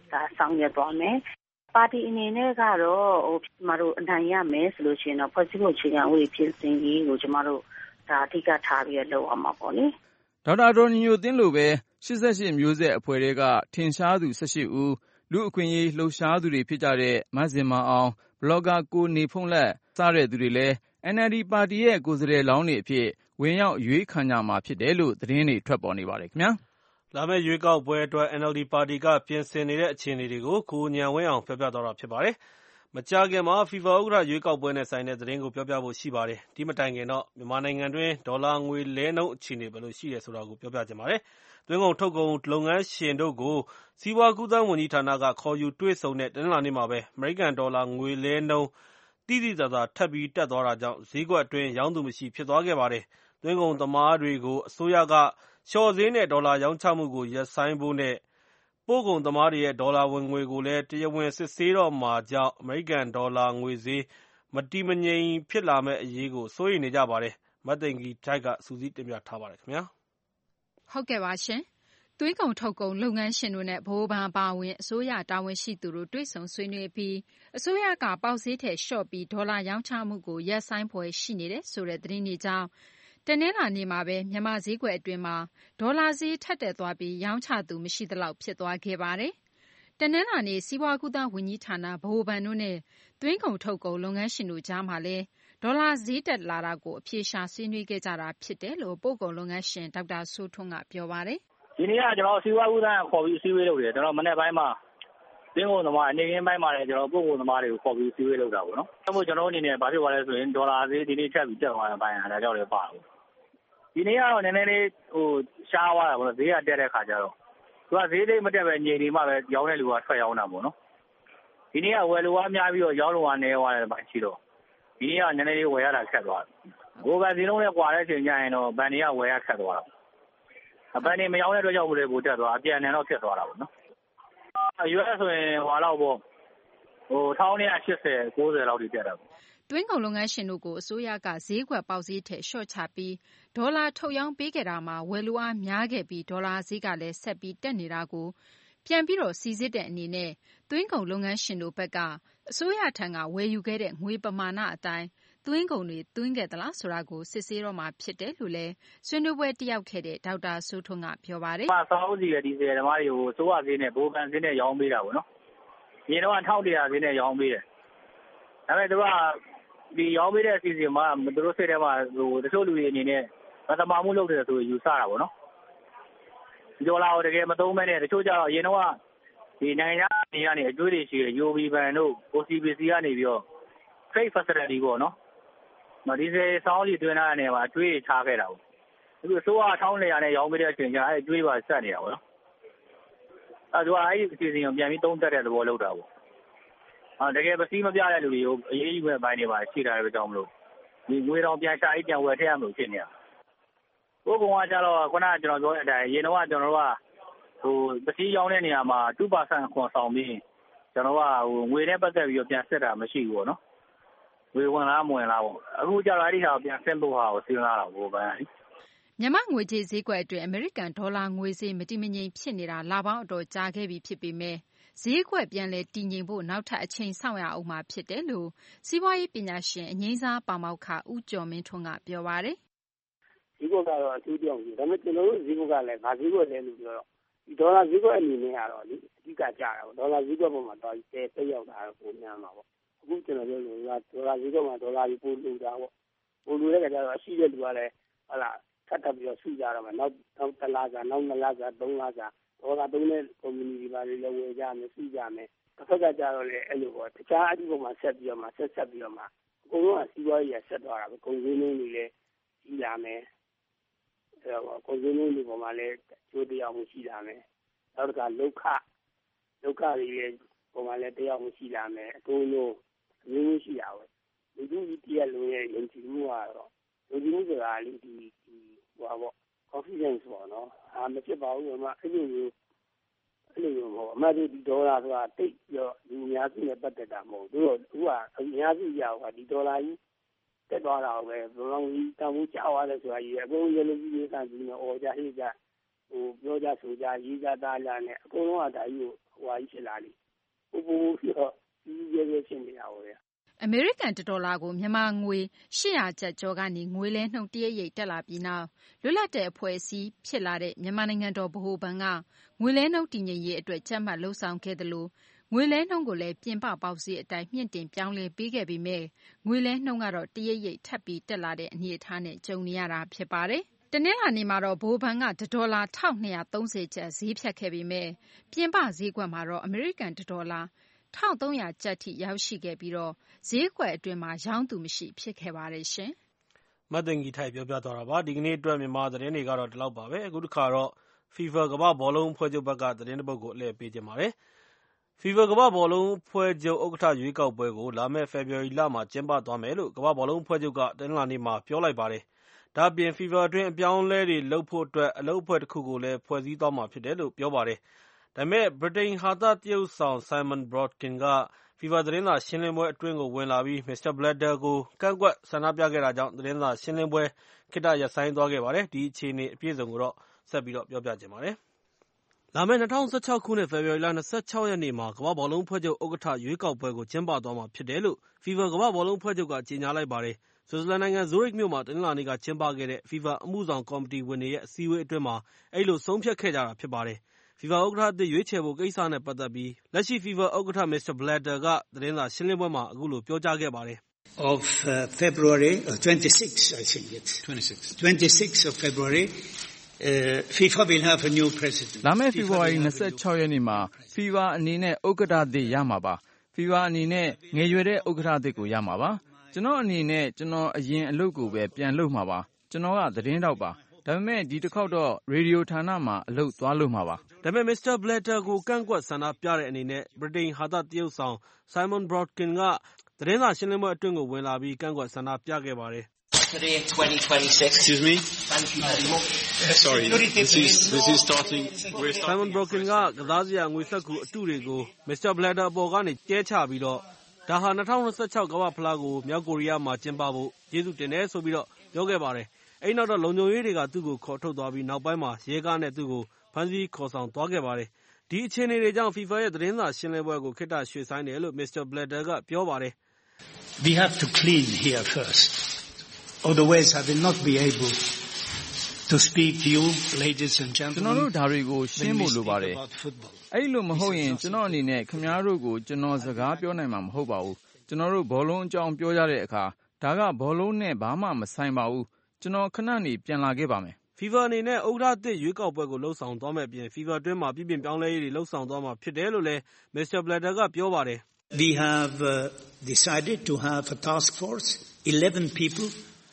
ဒါဆောင်ရွက်သွားမယ်ပါတီအနေနဲ့ကတော့ဟိုကျမတို့အနိုင်ရမယ်ဆိုလို့ရှိရင်တော့ဖွဲ့စည်းပုံအခြေခံဥပဒေပြင်ဆင်ရေးကိုကျမတို့ဒါအဓိကထားပြီးလုပ်အောင်ပါပေါ့လေဒေါက်တာဒေါ်ညိုသင်းလိုပဲရှစ်ဆယ့်ရှစ်မျိုးဆက်အဖွဲ့တွေကထင်ရှားသူဆယ့်ရှစ်ဦးလူအခွင့်အရေးလှုပ်ရှားသူတွေဖြစ်ကြတဲ့မဇင်မာအောင်ဘလော့ဂါကိုနေဖုံးလက်စတဲ့သူတွေလည်း အန် အယ်လ် ဒီ ပါတီရဲ့ကိုယ်စားလှယ်လောင်းတွေအဖြစ်ဝင်ရောက်ရွေးခံကြမှာဖြစ်တယ်လို့သတင်းတွေထွက်ပေါ်နေပါတယ်ခင်ဗျာလာမယ့်ရွေးကောက်ပွဲအတွက် အန် အယ်လ် ဒီ ပါတီကပြင်ဆင်နေတဲ့အခြေအနေတွေကိုကိုဉာဏ်ဝင်းအောင်ပြောပြသွားတာဖြစ်ပါတယ်မကြာခင်မှာ FIFA ဥက္ကဋ္ဌရွေးကောက်ပွဲနဲ့ဆိုင်တဲ့သတင်းကိုပြောပြဖို့ရှိပါတယ်ဒီမတိုင်ခင်တော့မြန်မာနိုင်ငံတွင်းဒေါ်လာငွေလဲနှုန်းအခြေအနေဘယ်လိုရှိတယ်ဆိုတာကိုပြောပြချင်ပါတယ်သွင်းကုန်ထုတ်ကုန်လုပ်ငန်းရှင်တို့ကိုစီးပွားကူးသန်းဝန်ကြီးဌာနကခေါ်ယူတွေ့ဆုံတဲ့တနင်္လာနေ့မှာပဲအမေရိကန်ဒေါ်လာငွေလဲနှုန်းတိတိကျကျထပ်ပြီးတက်သွားတာကြောင့်ဈေးကွက်အတွင်းရောင်းသူမရှိဖြစ်သွားခဲ့ပါတယ်သွင်းကုန်သမားတွေကိုအစိုးရကလျှော့ဈေးနဲ့ဒေါ်လာရောင်းချမှုကိုရပ်ဆိုင်းဖို့နဲ့ပို့ကုန်သမားတွေရဲ့ဒေါ်လာဝင်ငွေကိုလည်းတရားဝင်စစ်ဆေးတော့မှာကြောင့်အမေရိကန်ဒေါ်လာငွေဈေးမတည်မငြိမ်ဖြစ်လာမယ့်အရေးကိုစိုးရိမ်နေကြပါတယ်။မသိင်္ဂီထိုက်ကစုစည်းတင်ပြထားပါတယ်ခင်ဗျာ။ဟုတ်ကဲ့ပါရှင်။သွင်းကုန်ထုတ်ကုန်လုပ်ငန်းရှင်တို့နဲ့ဗဟိုဘဏ်အပါအဝင်အစိုးရတာဝန်ရှိသူတို့တွေ့ဆုံဆွေးနွေးပြီးအစိုးရကပေါက်ဈေးထက်လျှော့ပြီးဒေါ်လာရောင်းချမှုကိုရပ်ဆိုင်းဖွယ်ရှိနေတယ်ဆိုတဲ့သတင်းတွေကြောင့်တနင်္လာနေ့မှာပဲမြန်မာဈေးကွက်အတွင်းမှာဒေါ်လာဈေးထက်တက်သွားပြီးရောင်းချသူမရှိသလောက်ဖြစ်သွားခဲ့ပါတယ်။တနင်္လာနေ့စီးပွားကူးသန်းဝန်ကြီးဌာနဗဟိုဘဏ်တို့နဲ့သွင်းကုန်ထုတ်ကုန်လုပ်ငန်းရှင်တို့ကြားမှာလည်းဒေါ်လာဈေးတက်လာတာကိုအပြေရှာဆွေးနွေးခဲ့ကြတာဖြစ်တယ်လို့ပို့ကုန်လုပ်ငန်းရှင်ဒေါက်တာစိုးထွန်းကပြောပါတယ်။ဒီနေ့ကကျွန်တော်စီးပွားကူးသန်းခေါ်ပြီးအစည်းအဝေးလုပ်တယ်ကျွန်တော်မနေ့ပိုင်းမှာသွင်းကုန်သမားအနေနဲ့ပိုင်းမှာလည်းကျွန်တော်ပို့ကုန်သမားတွေကိုခေါ်ပြီးအစည်းအဝေးလုပ်တာပေါ့နော်။အဲမို့ကျွန်တော်အနေနဲ့ဘာဖြစ်သွားလဲဆိုရင်ဒေါ်လာဈေးဒီနေ့ထပ်ပြီးတက်သွားတဲ့ပိုင်းအားဒါကြောင့်လည်းပါဘူး။ဒီနေ့ကတော့နည်းနည်းလေးဟိုရှားသွားတာပေါ့နော်ဈေးကတက်တဲ့ခါကျတော့သူကဈေးလေးမတက်ပဲငြိမ်နေမှပဲရောင်းတဲ့လူကထွက်ရောင်းတာပေါ့နော်။ဒီနေ့ကဝယ်လူကများပြီးတော့ရောင်းလူကနည်းသွားတဲ့ပိုင်းရှိတော့ဒီနေ့ကနည်းနည်းလေးဝယ်ရတာခက်သွားတယ်။ဘိုးဘက်ဈေးလုံးနဲ့ကွာတဲ့အချိန်ကျရင်တော့ဗန်တွေကဝယ်ရခက်သွားတာ။အပန်းနေမရောင်းတဲ့အတွက်ကြောင့်မို့လဲကိုတက်သွားအပြန်အလှန်တော့ဖြစ်သွားတာပေါ့နော်။ရွက်ဆိုရင်ဟွာလောက်ပေါ့ဟိုတစ်ထောင်နဲ့ရှစ်ဆယ်ကိုးဆယ်လောက်ထိတက်တာပေါ့သွင်းကုန်လုပ်ငန်းရှင်တို့ကိုအစိုးရကဈေးကွက်ပေါက်ဈေးထက်လျှော့ချပြီးဒေါ်လာထုတ်ရောင်းပေးခဲ့တာမှာဝယ်လူအားများခဲ့ပြီးဒေါ်လာဈေးကလည်းဆက်ပြီးတက်နေတာကိုပြန်ပြီးတော့စီစစ်တဲ့အနေနဲ့သွင်းကုန်လုပ်ငန်းရှင်တို့ဘက်ကအစိုးရထံကဝယ်ယူခဲ့တဲ့ငွေပမာဏအတိုင်းသွင်းကုန်တွေသွင်းခဲ့သလားဆိုတာကိုစစ်ဆေးတော့မှာဖြစ်တယ်လို့လည်းဆွေးနွေးပွဲတက်ရောက်ခဲ့တဲ့ဒေါက်တာစိုးထွန်းကပြောပါတယ်။ဆောင်းစီရဲ့ဒီဇယ်ဓမ္မတွေကိုစိုးရဈေးနဲ့ဘိုးဘန်ဈေးနဲ့ရောင်းပေးတာပေါ့နော်။ဒီတော့အထောက်တရာဈေးနဲ့ရောင်းပေးတယ်။ဒါပေမဲ့သူကဒီရောင်းပေးတဲ့အစီအစဉ်မှာသူတို့စိတ်ထဲမှာဟိုတချို့လူတွေအနေနဲ့မတမာမှုလုပ်တယ်ဆိုယူဆတာပေါ့နော်ဒီဒေါ်လာကိုတကယ်မသုံးမဲနဲ့တချို့ကျတော့အရင်တော့ဒီနိုင်ငံခြားနေကနေအကျွေးတွေရှိတယ်ယူဘီဘန်တို့ အို စီ ဘီ စီ ကနေပြီးတော့ trade facility ပေါ့နော်ဒီစေးဆောင်းကြီးတွင်းထားတဲ့နေရာမှာအကျွေးချခဲ့တာပေါ့အခုအစိုးရထောင်းနေရနဲ့ရောင်းပေးတဲ့အချိန်ကျအဲ့အကျွေးပါဆက်နေတာပေါ့နော်အဲဒါအဲ့ဒီအစီအစဉ်ကိုပြန်ပြီးသုံးသက်တဲ့သဘောလောက်တာပေါ့တကယ်ပစီးမပြတဲ့လူတွေကိုအရေးကြီးမဲ့ဘိုင်းတွေပါရှိတာပဲကြောင်းမလို့ဒီငွေတော်ပြန်ရှာပြီးပြန်ဝယ်ထည့်ရမလို့ဖြစ်နေတာကိုကောင်ကကျတော့ခုနကကျွန်တော်ပြောတဲ့အတိုင်းရေတော့ကျွန်တော်တို့ကဟိုပစီးရောင်းတဲ့နေရာမှာ two percent ခွန်ဆောင်ပြီးကျွန်တော်ကဟိုငွေနဲ့ပတ်သက်ပြီးတော့ပြန်ဆက်တာမရှိဘူးပေါ့နော်ငွေဝင်လားမဝင်လားပေါ့အခုကျတော့အဲ့ဒီဟာကိုပြန်ဆက်ဖို့ဟာကိုစဉ်းစားတာဘိုးပန်းမြန်မာငွေကြေးဈေးကွက်အတွင်းအမေရိကန်ဒေါ်လာငွေဈေးမတည်မငြိမ်ဖြစ်နေတာလပေါင်းအတော်ကြာခဲ့ပြီဖြစ်ပေမဲ့ဈေးကွက်ပြန်လည်တည်ငြိမ်ဖို့နောက်ထပ်အချိန်စောင့်ရအောင်မှာဖြစ်တယ်လို့စီးပွားရေးပညာရှင်အငိမ့်စားပါမောက္ခဦးကျော်မင်းထွန်းကပြောပါတယ်။ဈေးကွက်ကတော့အထူးပြောင်းပြီဒါပေမဲ့ကျွန်တော်တို့ဈေးကွက်ကလည်းဗာဈေးကွက်လဲလို့ပြောတော့ဒီဒေါ်လာဈေးကွက်အနေနဲ့ကတော့ဒီအဓိကကျတာပေါ့ဒေါ်လာဈေးကွက်ပေါ်မှာတော့တဲတက်ရောက်တာတော့ပုံများမှာပေါ့အခုကျွန်တော်ပြောလို့ကဒေါ်လာဈေးကွက်မှာဒေါ်လာကြီးပို့လို့တာပေါ့ပို့လို့တဲ့ကကြတော့အရှိတဲ့လူကလည်းဟလာထပ်ထပ်ပြီးတော့စုကြတော့မှနောက်နောက်တစ်လားစာနောက်နှစ်လားစာသုံးလားစာဒေါ်လာသုံးတဲ့ community ပါလေလည်းဝယ်ကြမယ်စုကြမယ်တစ်ဖက်ကကြတော့လေအဲ့လိုပေါ့တခြားအဒီပေါ်မှာဆက်ပြီးတော့မှဆက်ဆက်ပြီးတော့မှအကုန်လုံးကစီးပွားရေးဆက်သွားတာပဲကုန်စည်နှုန်းတွေလည်းကြီးလာမယ်အဲ့တော့ကုန်စည်နှုန်းတွေပေါ်မှာလည်းကျိုးတရားမှုရှိလာမယ်နောက်တစ်ခါလောက်ခလောက်ခတွေလည်းပေါ်မှာလည်းတရားမှုရှိလာမယ်အကုန်လုံးအမျိုးမျိုးရှိတာပဲလူကြီးတရားလုံးရဲ့ယုံကြည်မှုကတော့ယုံကြည်မှုဆိုတာလေဒီဒီဟိုပါပေါ့ confidence ပေါ့နော်အာမဖြစ်ပါဘူးမှာအဲ့လိုမျိုးအဲ့လိုမျိုးပေါ့အမှန်တည်းဒီဒေါ်လာဆိုတာတိတ်ပြီးတော့ဒီအများစုနဲ့ပတ်သက်တာမဟုတ်ဘူးတို့ကအခုကအများစုကြောက်ကဒီဒေါ်လာကြီးတက်သွားတာပဲဘယ်လိုကြီးတန်ဖိုးကျသွားလဲဆိုတာကြီးအကုန်ရလို့ကြီးရေးခံပြီးတော့အော်ကြဟိကြဟိုပြောကြဆိုကြရေးကြသားကြနဲ့အကုန်လုံးကဒါကြီးကိုဟဟိုဟာကြီးဖြစ်လာလေပို့ပို့ပြီးတော့ဒီရဲရဲဖြစ်နေတာပေါ့ဗျာအမေရိကန်ဒေါ်လာကိုမြန်မာငွေရှစ်ရာကျပ်ကျော်ကနေငွေလဲနှုန်းတရိပ်ရိပ်တက်လာပြီးနောက်လွတ်လပ်တဲ့အဖွဲ့အစည်းဖြစ်လာတဲ့မြန်မာနိုင်ငံတော်ဗဟိုဘဏ်ကငွေလဲနှုန်းတည်ငြိမ်ရေးအတွက်ကြက်မှတ်လှုံ့ဆော်ခဲ့တယ်လို့ငွေလဲနှုန်းကိုလည်းပြင်ပပေါက်ဈေးအတိုင်းမြင့်တင်ပြောင်းလဲပေးခဲ့ပြီးမြဲငွေလဲနှုန်းကတော့တရိပ်ရိပ်ထပ်ပြီးတက်လာတဲ့အနေအထားနဲ့ကြုံနေရတာဖြစ်ပါတယ်တနင်္လာနေ့မှာတော့ဗဟိုဘဏ်ကဒေါ်လာတစ်ထောင်နှစ်ရာသုံးဆယ်ကျပ်ဈေးဖြတ်ခဲ့ပြီးမြဲပြင်ပဈေးကွက်မှာတော့အမေရိကန်ဒေါ်လာတစ်ထောင်သုံးရာကျပ်ထိရောက်ရှိခဲ့ပြီးတော့ဈေးကွက်အတွင်းမှာရောင်းသူမရှိဖြစ်ခဲ့ပါတယ်ရှင်။မတ်တင်ကြီးထိုက်ပြောပြသွားတာပါဒီကနေ့အတွက်မြန်မာသတင်းတွေကတော့ဒီလောက်ပါပဲအခုတစ်ခါတော့ FIFA ကမ္ဘာဘောလုံးဖွဲ့ချုပ်ဘက်ကသတင်းတစ်ပုဒ်ကိုအလှည့်ပေးခြင်းပါတယ်။ FIFA ကမ္ဘာဘောလုံးဖွဲ့ချုပ်ဥက္ကဋ္ဌရွေးကောက်ပွဲကိုလာမယ့် ဖေဖော်ဝါရီလမှာကျင်းပသွားမယ်လို့ကမ္ဘာဘောလုံးဖွဲ့ချုပ်ကတနင်္လာနေ့မှာပြောလိုက်ပါတယ်။ဒါ့အပြင် FIFA အတွင်းအပြောင်းအလဲတွေလုပ်ဖို့အတွက်အလုပ်အဖွဲ့တစ်ခုကိုလည်းဖွဲ့စည်းသွားမှာဖြစ်တယ်လို့ပြောပါတယ်။ဒါပေမဲ့ဗြိတိန်ဟာသတရုတ်ဆောင် Simon Brodkin က FIFA သတင်းစာရှင်းလင်းပွဲအတွင်းကိုဝင်လာပြီး မစ္စတာ Blatter ကိုကန့်ကွက်ဆန္ဒပြခဲ့တာကြောင့်သတင်းစာရှင်းလင်းပွဲခေတ္တရပ်ဆိုင်းသွားခဲ့ပါတယ်။ဒီအခြေအနေအပြည့်အစုံကိုတော့ဆက်ပြီးတော့ပြောပြခြင်းပါတယ်။လာမယ့်၂၀၁၆ခုနှစ်ဖေဖော်ဝါရီလ၂၆ရက်နေ့မှာကမ္ဘာဘောလုံးဖွဲ့ချုပ်ဥက္ကဋ္ဌရွေးကောက်ပွဲကိုကျင်းပသွားမှာဖြစ်တယ်လို့ FIFA ကမ္ဘာဘောလုံးဖွဲ့ချုပ်ကကြေညာလိုက်ပါတယ်။ဆွစ်ဇာလန်နိုင်ငံဇိုရစ်မြို့မှာတနင်္လာနေ့ကကျင်းပခဲ့တဲ့ FIFA အမှုဆောင်ကော်မတီဝင်တွေရဲ့အစည်းအဝေးအတွင်းမှာအဲဒီလိုဆုံးဖြတ်ခဲ့ကြတာဖြစ်ပါတယ်။ FIFA ဥက္ကဋ္ဌအသစ်ရွေးချယ်ဖို့ကိစ္စနဲ့ပတ်သက်ပြီးလက်ရှိ FIFA ဥက္ကဋ္ဌ မစ္စတာ Blatter ကသတင်းစာရှင်းလင်းပွဲမှာအခုလိုပြောကြားခဲ့ပါတယ်။ Of uh, February uh, twenty-sixth I think it's twenty-sixth twenty-sixth of February uh, FIFA will have a new president လာမယ့်ဖေဖော်ဝါရီ၂၆ရက်နေ့မှာ FIFA အနေနဲ့ဥက္ကဋ္ဌအသစ်ရမှာပါ FIFA အနေနဲ့ငယ်ရွယ်တဲ့ဥက္ကဋ္ဌအသစ်ကိုရမှာပါကျွန်တော်အနေနဲ့ကျွန်တော်အရင်အလုပ်ကိုပဲပြန်လုပ်မှာပါကျွန်တော်ကသတင်းတောက်ပါဒါပေမဲ့ဒီတစ်ခေါက်တော့ရေဒီယိုဌာနမှာအလုပ်သွားလုပ်မှာပါဒါပေမဲ့ မစ္စတာ Blatter ကိုကန့်ကွက်ဆန္ဒပြတဲ့အနေနဲ့ဗြိတိန်ဟာသတရုတ်ဆောင် Simon Brodkin ကသတင်းစာရှင်းလင်းပွဲအတွင်းကိုဝင်လာပြီးကန့်ကွက်ဆန္ဒပြခဲ့ပါတယ်။ twenty twenty-six Excuse me. Thank you very much. Sorry. This is this is starting. We're starting. Simon Brodkin ကကစားစရာငွေစက္ကူအတုတွေကိုမစ္စတာ Blatter အပေါ်ကနေကျဲချပြီးတော့ဒါဟာ၂၀၂၆ကမ္ဘာ့ဖလားကိုမြောက်ကိုရီးယားမှာကျင်းပဖို့ကျေးဇူးတင်တယ်ဆိုပြီးတော့ပြောခဲ့ပါတယ်။အဲဒီနောက်တော့လုံခြုံရေးတွေကသူ့ကိုခေါ်ထုတ်သွားပြီးနောက်ပိုင်းမှာရဲကားနဲ့သူ့ကိုဖမ်းဆီးခေါ်ဆောင်သွားခဲ့ပါတယ်။ဒီအခြေအနေတွေကြောင့် FIFA ရဲ့သတင်းစာရှင်းလင်းပွဲကိုခေတ္တရွှေ့ဆိုင်းတယ်လို့မစ္စတာ Blatter ကပြောပါတယ်။ We have to clean here first. Otherwise I will not be able to speak to you ladies and gentlemen. ကျွန်တော်တို့ဒါတွေကိုရှင်းဖို့လိုပါတယ်။အဲ့လိုမဟုတ်ရင်ကျွန်တော်အနေနဲ့ခင်ဗျားတို့ကိုကျွန်တော်စကားပြောနိုင်မှာမဟုတ်ပါဘူး။ကျွန်တော်တို့ဘောလုံးအကြောင်းပြောကြတဲ့အခါဒါကဘောလုံးနဲ့ဘာမှမဆိုင်ပါဘူး။ကျွန်တော်ခဏနေပြန်လာခဲ့ပါမယ်။ FIFA အနေနဲ့ဥက္ကဋ္ဌအသစ်ရွေးကောက်ပွဲကိုလှုပ်ဆောင်သွားမယ့်အပြင် FIFA အတွင်းမှာပြည်ပြင်ပြောင်းလဲရေးတွေလှုပ်ဆောင်သွားမှာဖြစ်တယ်လို့လည်းမစ္စတာ Blatter ကပြောပါတယ်။ We have uh, decided to have a task force eleven people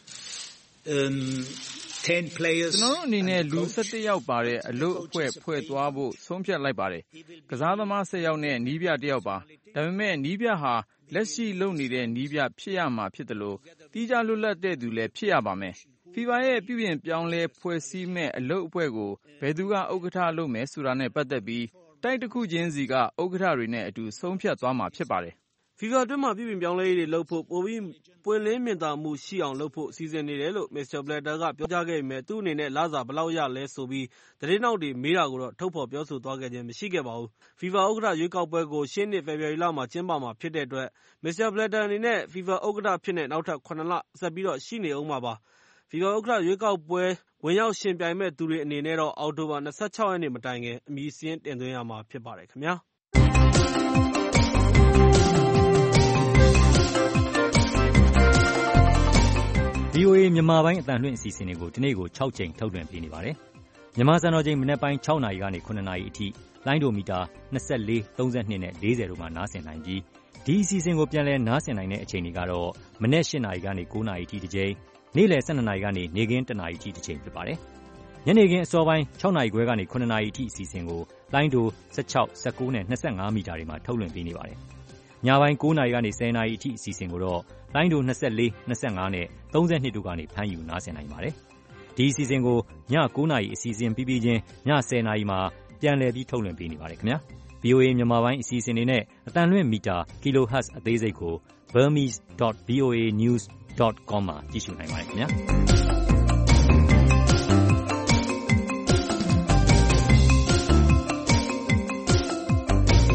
um ten players ကျွန်တော်တို့အနေနဲ့လူ၁၁ယောက်ပါတဲ့အလုပ်အဖွဲ့ဖွဲ့သွားဖို့ဆုံးဖြတ်လိုက်ပါတယ်။ကစားသမား၁၀ယောက်နဲ့နီးပြတစ်ယောက်ပါ။ဒါပေမဲ့နီးပြဟာလက်ရှိလုပ်နေတဲ့နီးပြဖြစ်ရမှာဖြစ်တယ်လို့တီးခြားလွတ်လပ်တဲ့သူလည်းဖြစ်ရပါမယ်။ FIFA ရဲ့ပြည်ပြင်ပြောင်းလဲဖွဲ့စည်းမဲ့အလုပ်အဖွဲ့ကိုဘယ်သူကဥက္ကဋ္ဌလုပ်မယ်ဆိုတာနဲ့ပတ်သက်ပြီးတိုက်တစ်ခုချင်းစီကဥက္ကဋ္ဌတွေနဲ့အတူဆုံးဖြတ်သွားမှာဖြစ်ပါတယ်။ FIFA အတွင်းမှာပြည်ပြင်ပြောင်းလဲရေးတွေလုပ်ဖို့ပိုပြီးပွင့်လင်းမြင်သာမှုရှိအောင်လုပ်ဖို့စီစဉ်နေတယ်လို့မစ္စတာ Blatter ကပြောကြားခဲ့ပေမဲ့သူ့အနေနဲ့လစာဘယ်လောက်ရလဲဆိုပြီးသတင်းတောက်တွေမေးတာကိုတော့ထုတ်ဖော်ပြောဆိုသွားခဲ့ခြင်းမရှိခဲ့ပါဘူး။ FIFA ဥက္ကဋ္ဌရွေးကောက်ပွဲကိုရှေ့နှစ်ဖေဖော်ဝါရီလမှာကျင်းပမှာဖြစ်တဲ့အတွက်မစ္စတာ Blatter အနေနဲ့ FIFA ဥက္ကဋ္ဌအဖြစ်နဲ့နောက်ထပ်ခုနှစ်လဆက်ပြီးတော့ရှိနေဦးမှာပါ။ FIFA ဥက္ကဋ္ဌရွေးကောက်ပွဲဝင်ရောက်ယှဉ်ပြိုင်မဲ့သူတွေအနေနဲ့တော့အောက်တိုဘာ၂၆ရက်နေ့မတိုင်ခင်အမည်စာရင်းတင်သွင်းရမှာဖြစ်ပါတယ်ခင်ဗျာ။ဗွီအိုအေ မြန်မာပိုင်းအသံလွှင့်အစီအစဉ်တွေကိုဒီနေ့ကို၆ကြိမ်ထုတ်လွှင့်ပေးနေပါတယ်။မြန်မာစံတော်ချိန်မနက်ပိုင်း၆နာရီကနေ၇နာရီအထိလိုင်းဒိုမီတာ၂၄၊၃၂နဲ့၄၀တို့မှာနားဆင်နိုင်ပြီးဒီအစီအစဉ်ကိုပြန်လည်နားဆင်နိုင်တဲ့အချိန်တွေကတော့မနက်၈နာရီကနေ၉နာရီအထိတစ်ကြိမ်နေ့လယ်၁၂နာရီကနေနေ့ခင်း၁နာရီအထိတစ်ချိန်ဖြစ်ပါတယ်။ညနေခင်းအစောပိုင်း၆နာရီခွဲကနေ၇နာရီအထိအစီအစဉ်ကိုလိုင်းဒို၁၆၊၁၉နဲ့၂၅မီတာတွေမှာထုတ်လွှင့်ပေးနေပါတယ်။ညပိုင်း၉နာရီကနေ၁၀နာရီအထိအစီအစဉ်ကိုတော့လိုင်းဒို၂၄၊၂၅နဲ့၃၂တို့ကနေဖမ်းယူနားဆင်နိုင်ပါတယ်။ဒီအစီအစဉ်ကိုည၉နာရီအစီအစဉ်ပြီးပြီးချင်းည၁၀နာရီမှာပြန်လည်ပြီးထုတ်လွှင့်ပေးနေပါတယ်ခင်ဗျာ။ ဗွီအိုအေ မြန်မာပိုင်းအစီအစဉ်တွေနဲ့အသံလွှင့်မီတာ kilohertz အသေးစိတ်ကို burmese dot v o a news dot com မှာကြည့်ရှုနိုင်ပါတယ်ခင်ဗျာ။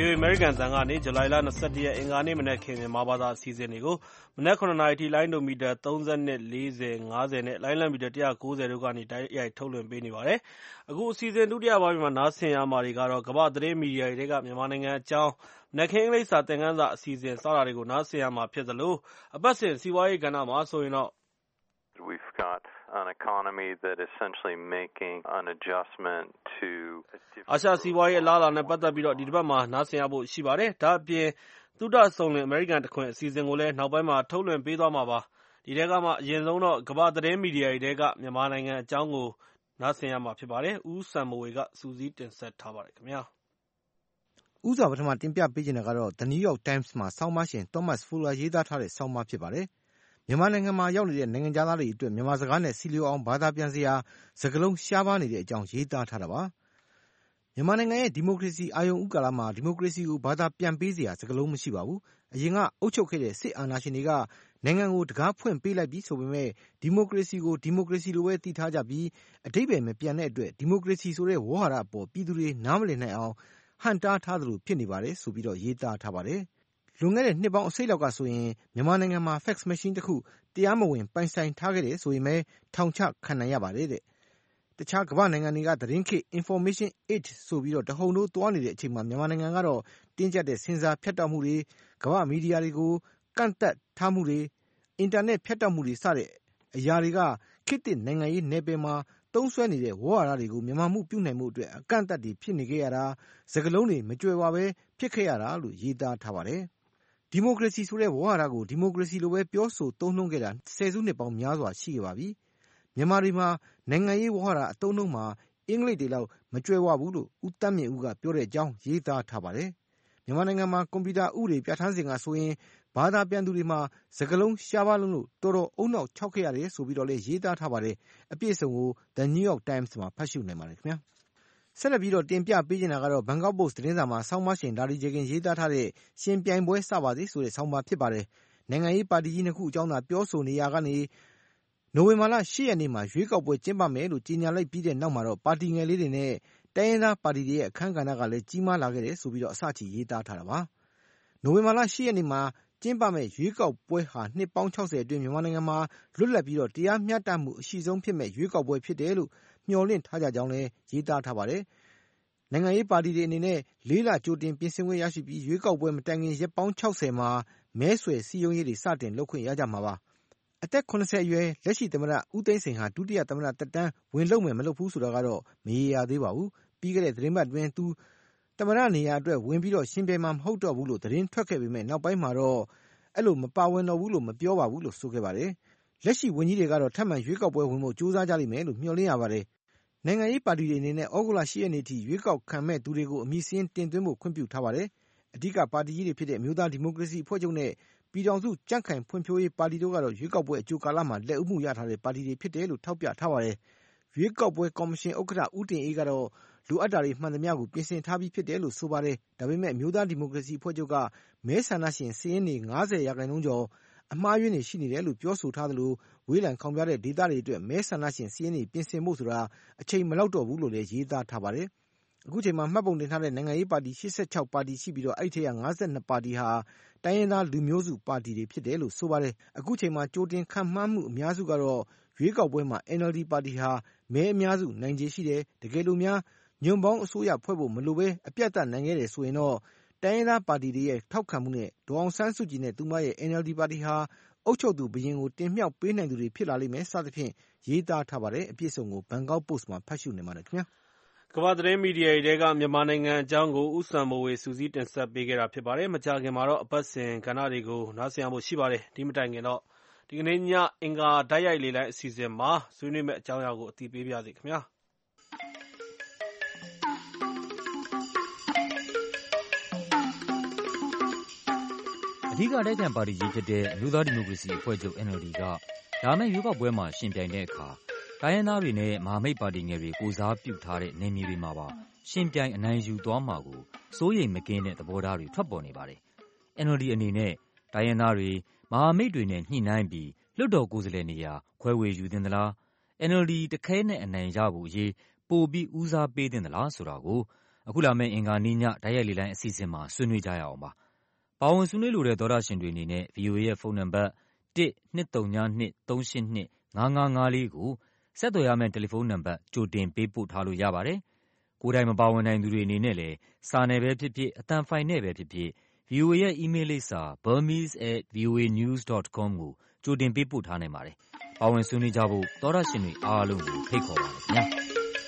O A အမေရိကန်အသံကနေဇူလိုင်လ၂၁ရက်အင်္ဂါနေ့မနက်ခင်းမြန်မာဘာသာအစီအစဉ်တွေကိုမနက်ခုနှစ်နာရီထိလိုင်းဒိုမီတာသုံး၂၊လေး၀၊ငါး၀နဲ့လိုင်းလံမီတာ၁၉၀တို့ကနေတိုက်ရိုက်ထုတ်လွှင့်ပေးနေပါတယ်။အခုအစီအစဉ်ဒုတိယပိုင်းမှာနားဆင်ရမှာတွေကတော့ကမ္ဘာ့သတင်းမီဒီယာတွေကမြန်မာနိုင်ငံအကြောင်းမနက်ခင်းအင်္ဂလိပ်စာသင်ခန်းစာအစီအစဉ်စတာတွေကိုနားဆင်ရမှာဖြစ်သလိုအပတ်စဉ်စီးပွားရေးကဏ္ဍမှာဆိုရင်တော့ We've got an economy that is essentially making an adjustment to အာရှစီးပွားရေးအလားအလာနဲ့ပတ်သက်ပြီးတော့ဒီတစ်ပတ်မှာနားဆင်ရဖို့ရှိပါတယ်။ဒါအပြင်သုဒဆုံလင်အမေရိကန်တခွင်အစီအစဉ်ကိုလည်းနောက်ပိုင်းမှာထုတ်လွှင့်ပေးသွားမှာပါ။ဒီထဲကမှအရင်ဆုံးတော့ကမ္ဘာသတင်းမီဒီယာတွေကမြန်မာနိုင်ငံအကြောင်းကိုနားဆင်ရမှာဖြစ်ပါတယ်။ဦးစံမိုဝေကစူးစီးတင်ဆက်ထားပါတယ်ခင်ဗျာ။ဦးစွာပထမတင်ပြပေးခြင်းကတော့ The New York Times မှာဆောင်းပါးရှင် Thomas Fuller ရေးသားထားတဲ့ဆောင်းပါးဖြစ်ပါတယ်။မြန်မာနိုင်ငံမှာရောက်နေတဲ့နိုင်ငံခြားသားတွေအတွက်မြန်မာစကားနဲ့စီလျော်အောင်ဘာသာပြန်စရာစကားလုံးရှားပါးနေတဲ့အကြောင်းရေးသားထားတာပါ။မြန်မာနိုင်ငံရဲ့ဒီမိုကရေစီအာရုံဥကာလမှာဒီမိုကရေစီကိုဘာသာပြန်ပေးစရာစကားလုံးမရှိပါဘူး။အရင်ကအုပ်ချုပ်ခဲ့တဲ့စစ်အာဏာရှင်တွေကနိုင်ငံကိုတကားဖွင့်ပေးလိုက်ပြီးဆိုပေမဲ့ဒီမိုကရေစီကိုဒီမိုကရေစီလိုပဲသိထားကြပြီးအဓိပ္ပာယ်မပြန်တဲ့အတွက်ဒီမိုကရေစီဆိုတဲ့ဝေါဟာရအပေါ်ပြည်သူတွေနားမလည်နိုင်အောင်ဟန်တားထားသလိုဖြစ်နေပါတယ်ဆိုပြီးတော့ရေးသားထားပါတယ်။လွန်ခဲ့တဲ့နှစ်ပေါင်းအစိတ်လောက်ကဆိုရင်မြန်မာနိုင်ငံမှာ fax machine တစ်ခုတရားမဝင်ပိုင်ဆိုင်ထားခဲ့တယ်ဆိုရင်ပဲထောင်ချခံနိုင်ရပါတယ်တဲ့။တခြားကမ္ဘာနိုင်ငံတွေကသတင်းခေတ် information age ဆိုပြီးတော့တဟုန်ထိုးသွားနေတဲ့အချိန်မှာမြန်မာနိုင်ငံကတော့တင်းကျပ်တဲ့စင်ဆာဖြတ်တောက်မှုတွေကမ္ဘာမီဒီယာတွေကိုကန့်သက်ထားမှုတွေအင်တာနက်ဖြတ်တောက်မှုတွေစတဲ့အရာတွေကခေတ်သစ်နိုင်ငံရေးနယ်ပယ်မှာသုံးစွဲနေတဲ့ဝေါ်ဝါဒတွေကိုမြန်မာမှုပြုနိုင်မှုအတွက်အကန့်အသတ်တွေဖြစ်နေခဲ့ရတာစကားလုံးတွေမကြွယ်ဝပဲဖြစ်ခဲ့ရတာလို့ရေးသားထားပါတယ်။ဒီမိုကရေစီဆိုတဲ့ဝေါ်ဝါဒကိုဒီမိုကရေစီလိုပဲပြောဆိုသုံးနှုန်းခဲ့တာဆယ်စုနှစ်ပေါင်းများစွာရှိခဲ့ပါပြီ။မြန်မာတွေမှာနိုင်ငံရေးဝေါ်ဝါဒအသုံးအနှုန်းမှာအင်္ဂလိပ်တွေလောက်မကြွယ်ဝဘူးလို့ဦးသန်းမြင့်ဦးကပြောတဲ့အကြောင်းရေးသားထားပါတယ်။မြန်မာနိုင်ငံမှာကွန်ပျူတာဥပဒေပြဋ္ဌာန်းစဉ်ကဆိုရင်ဘာသာပြန်သူတွေမှာစကားလုံးရှားပါးလုံးလို့တော်တော်အုံနောက်ခြောက်ခဲ့ရတယ်ဆိုပြီးတော့လည်းရေးသားထားပါတယ်။အပြည့်အစုံကို The New York Times မှာဖတ်ရှုနိုင်ပါတယ်ခင်ဗျာ။ဆက်လက်ပြီးတော့တင်ပြပေးချင်တာကတော့ Bangkok Post သတင်းစာမှာဆောင်းပါးရှင်ဒါဒီဂျေကင်ရေးသားထားတဲ့ရှင်ပြိုင်ပွဲစပါစေဆိုတဲ့ဆောင်းပါးဖြစ်ပါတယ်။နိုင်ငံရေးပါတီကြီးနှစ်ခုအကြောင်းသာပြောဆိုနေရကနေနိုဝင်ဘာလ၈ရက်နေ့မှာရွေးကောက်ပွဲကျင်းပမယ်လို့ကြေညာလိုက်ပြီးတဲ့နောက်မှာတော့ပါတီငယ်လေးတွေနဲ့တိုင်းရင်းသားပါတီတွေရဲ့အခမ်းကဏ္ဍကလည်းကြီးမားလာခဲ့တယ်ဆိုပြီးတော့အစချီရေးသားထားတာပါ။နိုဝင်ဘာလ၈ရက်နေ့မှာကျင်းပမဲ့ရွေးကောက်ပွဲဟာနှစ်ပေါင်း၆၀အတွင်းမြန်မာနိုင်ငံမှာလွတ်လပ်ပြီးတော့တရားမျှတမှုအရှိဆုံးဖြစ်မဲ့ရွေးကောက်ပွဲဖြစ်တယ်လို့မျှော်လင့်ထားကြကြောင်းလည်းရေးသားထားပါတယ်။နိုင်ငံရေးပါတီတွေအနေနဲ့လေးလကြိုတင်ပြင်ဆင်ခွင့်ရရှိပြီးရွေးကောက်ပွဲမတိုင်ခင်ရက်ပေါင်း၆၀မှာမဲဆွယ်စည်းရုံးရေးတွေစတင်လုပ်ခွင့်ရကြမှာပါ။အသက်၇၀အရွယ်လက်ရှိသမ္မတဦးသိန်းစိန်ဟာဒုတိယသမ္မတသက်တမ်းဝင်လုပ်မယ်မလုပ်ဘူးဆိုတာကတော့မရေရာသေးပါဘူး။ပြီးခဲ့တဲ့သတင်းပတ်တွင်သူသမ္မတနေရာအတွက်ဝင်ပြီးတော့ရှင်ပြိုင်မှာမဟုတ်တော့ဘူးလို့သတင်းထွက်ခဲ့ပေမဲ့နောက်ပိုင်းမှာတော့အဲ့လိုမပါဝင်တော့ဘူးလို့မပြောပါဘူးလို့ဆိုခဲ့ပါတယ်။လက်ရှိဝန်ကြီးတွေကတော့ထပ်မံရွေးကောက်ပွဲဝင်ဖို့ကြိုးစားကြလိမ့်မယ်လို့မျှော်လင့်ရပါတယ်။နိုင်ငံရေးပါတီတွေအနေနဲ့ဩဂုတ်လ၈ရက်နေ့ထိရွေးကောက်ခံမဲ့သူတွေကိုအမည်စာရင်းတင်သွင်းဖို့ခွင့်ပြုထားပါတယ်။အဓိကပါတီကြီးတွေဖြစ်တဲ့အမျိုးသားဒီမိုကရေစီအဖွဲ့ချုပ်နဲ့ပြည်ထောင်စုကြံ့ခိုင်ဖွံ့ဖြိုးရေးပါတီတို့ကတော့ရွေးကောက်ပွဲအကြိုကာလမှာလက်ဦးမှုရထားတဲ့ပါတီတွေဖြစ်တယ်လို့ထောက်ပြထားပါတယ်။ရွေးကောက်ပွဲကော်မရှင်ဥက္ကဋ္ဌဦးတင်အေးကတော့လိုအပ်တာတွေမှန်သမျှကိုပြင်ဆင်ထားပြီးဖြစ်တယ်လို့ဆိုပါတယ်။ဒါပေမဲ့အမျိုးသားဒီမိုကရေစီအဖွဲ့ချုပ်ကမဲဆန္ဒရှင်စာရင်းတွေ၅၀ရာခိုင်နှုန်းကျော်အမှားယွင်းတွေရှိနေတယ်လို့ပြောဆိုထားသလိုဝေးလံခေါင်ပြတဲ့ဒေသတွေအတွက်မဲဆန္ဒရှင်စာရင်းတွေပြင်ဆင်ဖို့ဆိုတာအချိန်မလောက်တော့ဘူးလို့လည်းရေးသားထားပါတယ်။အခုချိန်မှာမှတ်ပုံတင်ထားတဲ့နိုင်ငံရေးပါတီ၈၆ပါတီရှိပြီးတော့အဲ့ထက်က၅၂ပါတီဟာတိုင်းရင်းသားလူမျိုးစုပါတီတွေဖြစ်တယ်လို့ဆိုပါတယ်။အခုချိန်မှာကြိုတင်ခန့်မှန်းမှုအများစုကတော့ရွေးကောက်ပွဲမှာ N L D ပါတီဟာမဲအများစုနိုင်ခြေရှိတယ်။တကယ်လို့များညွန့်ပေါင်းအစိုးရဖွဲ့ဖို့မလိုပဲအပြတ်သက်နိုင်ခဲ့တယ်ဆိုရင်တော့တိုင်းရင်းသားပါတီတွေရဲ့ထောက်ခံမှုနဲ့ဒေါ်အောင်ဆန်းစုကြည်နဲ့သူမရဲ့ N L D ပါတီဟာအုပ်ချုပ်သူဘရင်ကိုတင်မြှောက်ပေးနိုင်သူတွေဖြစ်လာလိမ့်မယ်စသဖြင့်ရေးသားထားပါတယ်အပြည့်အစုံကို Bangkok Post မှာဖတ်ရှုနိုင်ပါတယ်ခင်ဗျာကမ္ဘာသတင်းမီဒီယာတွေကမြန်မာနိုင်ငံအကြောင်းကိုဦးစံမိုဝေစူးစီးတင်ဆက်ပေးခဲ့တာဖြစ်ပါတယ်မကြာခင်မှာတော့အပတ်စဉ်ကဏ္ဍတွေကိုနားဆင်ရဖို့ရှိပါတယ်ဒီမတိုင်ခင်တော့ဒီကနေ့ညအင်္ဂါတိုက်ရိုက်လေးလိုင်းအစီအစဉ်မှာဆွေးနွေးမယ့်အကြောင်းအရာကိုအသိပေးပါရစေခင်ဗျာအဓိကတိုက်ခံပါတီကြီးဖြစ်တဲ့အမျိုးသားဒီမိုကရေစီအဖွဲ့ချုပ် N L D ကလာမယ့်ရွေးကောက်ပွဲမှာရှင်ပြိုင်တဲ့အခါတိုင်းရင်းသားတွေနဲ့မဟာမိတ်ပါတီငယ်တွေကိုစားပြုထားတဲ့နေမြေတွေမှာပါရှင်ပြိုင်အနိုင်ယူသွားမှာကိုစိုးရိမ်မကင်းတဲ့သဘောထားတွေထွက်ပေါ်နေပါတယ်။ N L D အနေနဲ့တိုင်းရင်းသားတွေမဟာမိတ်တွေနဲ့ညှိနှိုင်းပြီးလွှတ်တော်ကိုယ်စားလှယ်နေရာခွဲဝေယူသင့်သလား N L D တခဲနဲ့အနိုင်ရဖို့အရေးပိုပြီးဦးစားပေးသင့်သလားဆိုတာကိုအခုလာမယ့်အင်္ဂါနေ့ညတိုက်ရိုက်လေလိုင်းအစီအစဉ်မှာဆွေးနွေးကြရအောင်ပါ။ပါဝင်ဆွေးနွေးလိုတဲ့သောတရှင်တွေအနေနဲ့ ဗွီအိုအေရဲ့ဖုန်းနံပါတ်တစ် နှစ် သုံး ည နှစ် သုံး ရှစ် နှစ် ငါး ငါး ငါး လေးကိုဆက်သွယ်ရမယ့်တယ်လီဖုန်းနံပါတ်ကြိုတင်ပေးပို့ထားလို့ရပါတယ်။ကိုယ်တိုင်မပါဝင်နိုင်သူတွေအနေနဲ့လည်းစာနယ်ပဲဖြစ်ဖြစ်အသံဖိုင်နဲ့ပဲဖြစ်ဖြစ် ဗွီအိုအေရဲ့အီးမေးလ်လိပ်စာ burmese at voanews dot com ကိုကြိုတင်ပေးပို့ထားနိုင်ပါတယ်။ပါဝင်ဆွေးနွေးကြဖို့သောတရှင်တွေအားလုံးကိုဖိတ်ခေါ်ပါတယ်ခင်ဗျာ။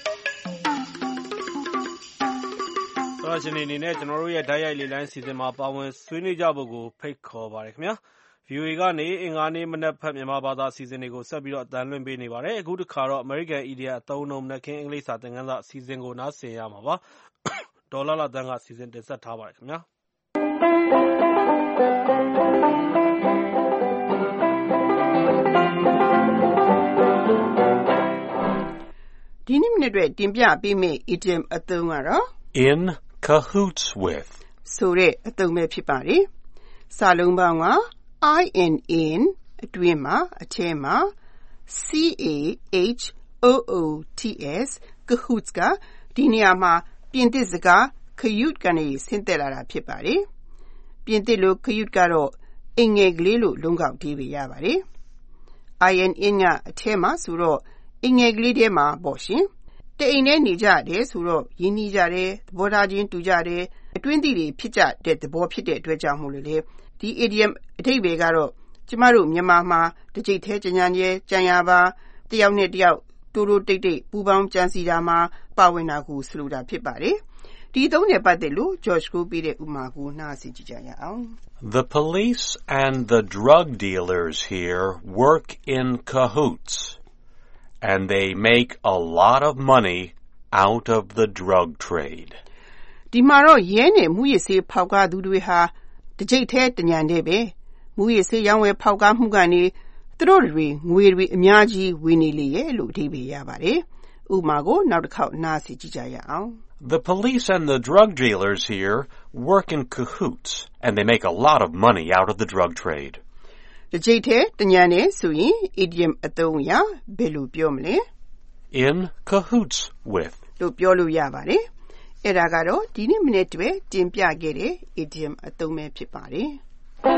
သောတရှင်တွေအနေနဲ့ကျွန်တော်တို့ရဲ့တိုက်ရိုက်လေလိုင်းစီစဉ်မှာပါဝင်ဆွေးနွေးကြဖို့ကိုဖိတ်ခေါ်ပါတယ်ခင်ဗျာ။ဗွီအိုအေကနေအင်္ဂါနေ့မနက်ဖက်မြန်မာဘာသာအစီအစဉ်တွေကိုဆက်ပြီးတော့အသံလွှင့်ပေးနေပါတယ်။အခုတစ်ခါတော့ American Idiom အသုံးအနှုန်းမနက်ခင်းအင်္ဂလိပ်စာသင်ခန်းစာအစီအစဉ်ကိုနားဆင်ရမှာပါ။ဒေါ်လာလာတန်းကစီစဉ်တင်ဆက်ထားပါတယ်ခင်ဗျာ။ဒီနေ့မနေ့အတွက်တင်ပြပေးမယ့် idiom အသုံးကတော့ In cahoots with ဆိုတဲ့အသုံးပဲဖြစ်ပါတယ်။စာလုံးပေါင်းက in in အတွင်းမှာအထဲမှာ choots cahoots ကဒီနေရာမှာပြင်သစ်စကား cahute ကနေဆင်းသက်လာတာဖြစ်ပါတယ်။ပြင်သစ်လို cahute ကတော့အင်္ဂယ်ကလေးလို့လုံးကောက်အဓိပ္ပာယ်ရပါတယ်။ in in ကအထဲမှာဆိုတော့အင်္ဂယ်ကလေးထဲမှာပေါ့ရှင်။တအိမ်ထဲနေကြတယ်ဆိုတော့ရင်းနှီးကြတယ်သဘောထားချင်းတူကြတယ်အတွင်းသိတွေဖြစ်ကြတဲ့သဘောဖြစ်တဲ့အတွက်ကြောင့်မို့လို့လေဒီ idiom အဓိပ္ပာယ်ကတော့ကျမတို့မြန်မာမှာတစ်ကြိတ်သေးကြံကြဲကြံရပါတယောက်နဲ့တယောက်တိုးတိုးတိတ်တိတ်ပူပေါင်းကြံစီတာမှာပါဝင်တာကိုဆိုလိုတာဖြစ်ပါတယ်။ဒီသုံးနဲ့ပတ်သက်လို့ George ကိုပေးတဲ့ဥမာကိုနားဆင်ကြည့်ကြရအောင်။ The police and the drug dealers here work in cahoots, and they make a lot of money out of the drug trade. ဒီမှာတော့ရဲနဲ့မူရစ်ဆေးဖောက်ကားသူတွေဟာတစ်ကြိတ်သေးတညံတဲ့ပဲမူရစ်ဆေးရောင်းဝယ်ဖောက်ကားမှုကနေသူတို့တွေငွေတွေအများကြီးဝင်နေလေရဲ့လို့အဓိပ္ပာယ်ရပါတယ်။ဥပမာကိုနောက်တစ်ခေါက်နားဆင်ကြည့်ကြရအောင်။ The police and the drug dealers here work in cahoots, and they make a lot of money out of the drug trade. တစ်ကြိတ်သေးတညံတဲ့ဆိုရင် idiom အသုံးအရဘယ်လိုပြောမလဲ In cahoots with လို့ပြောလို့ရပါတယ်။အဲ့ဒါကတော့ဒီနေ့မနေ့တည်းတင်ပြခဲ့တဲ့ idiom အသုံးပဲဖြစ်ပါတယ်။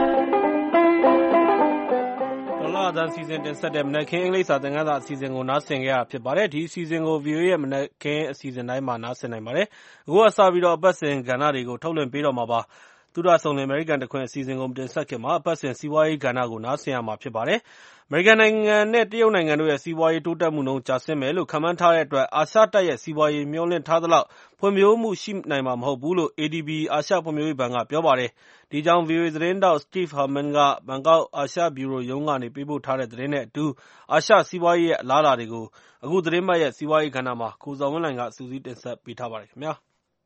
ဒေါ်လာတန်းစီစဉ်တင်ဆက်တဲ့မနက်ခင်းအင်္ဂလိပ်စာသင်ခန်းစာအစီအစဉ်ကိုနားဆင်ကြရဖြစ်ပါတယ်။ဒီအစီအစဉ်ကို ဗီအိုအေ ရဲ့မနက်ခင်းအစီအစဉ်တိုင်းမှာနားဆင်နိုင်ပါတယ်။အခုကစပြီးတော့အပတ်စဉ်ကဏ္ဍတွေကိုထုတ်လွှင့်ပေးတော့မှာပါ။သုဒ္ဓဆုံလင်အမေရိကန်တခွင်အစီအစဉ်ကိုတင်ဆက်ခင်မှာအပတ်စဉ်စီးပွားရေးကဏ္ဍကိုနားဆင်ရမှာဖြစ်ပါတယ်။အမေရိကန်နိုင်ငံနဲ့တရုတ်နိုင်ငံတို့ရဲ့စီးပွားရေးတိုးတက်မှုနှုန်းကျဆင်းမယ်လို့ခန့်မှန်းထားတဲ့အတွက်အာရှတိုက်ရဲ့စီးပွားရေးမျှော်လင့်ထားသလောက်ဖွံ့ဖြိုးမှုရှိနိုင်မှာမဟုတ်ဘူးလို့ အေ ဒီ ဘီ အာရှဖွံ့ဖြိုးရေးဘဏ်ကပြောပါတယ်။ဒီအကြောင်း ဗွီအိုအေသတင်းထောက် Steve Herman ကဘန်ကောက်အာရှဗျူရိုရုံးကနေပေးပို့ထားတဲ့သတင်းနဲ့အတူအာရှစီးပွားရေးရဲ့အလားအလာတွေကိုအခုသတင်းပတ်ရဲ့စီးပွားရေးကဏ္ဍမှာကိုဇော်ဝင်းလှိုင်ကစူးစီးတင်ဆက်ပေးထားပါတယ်ခင်ဗျာ။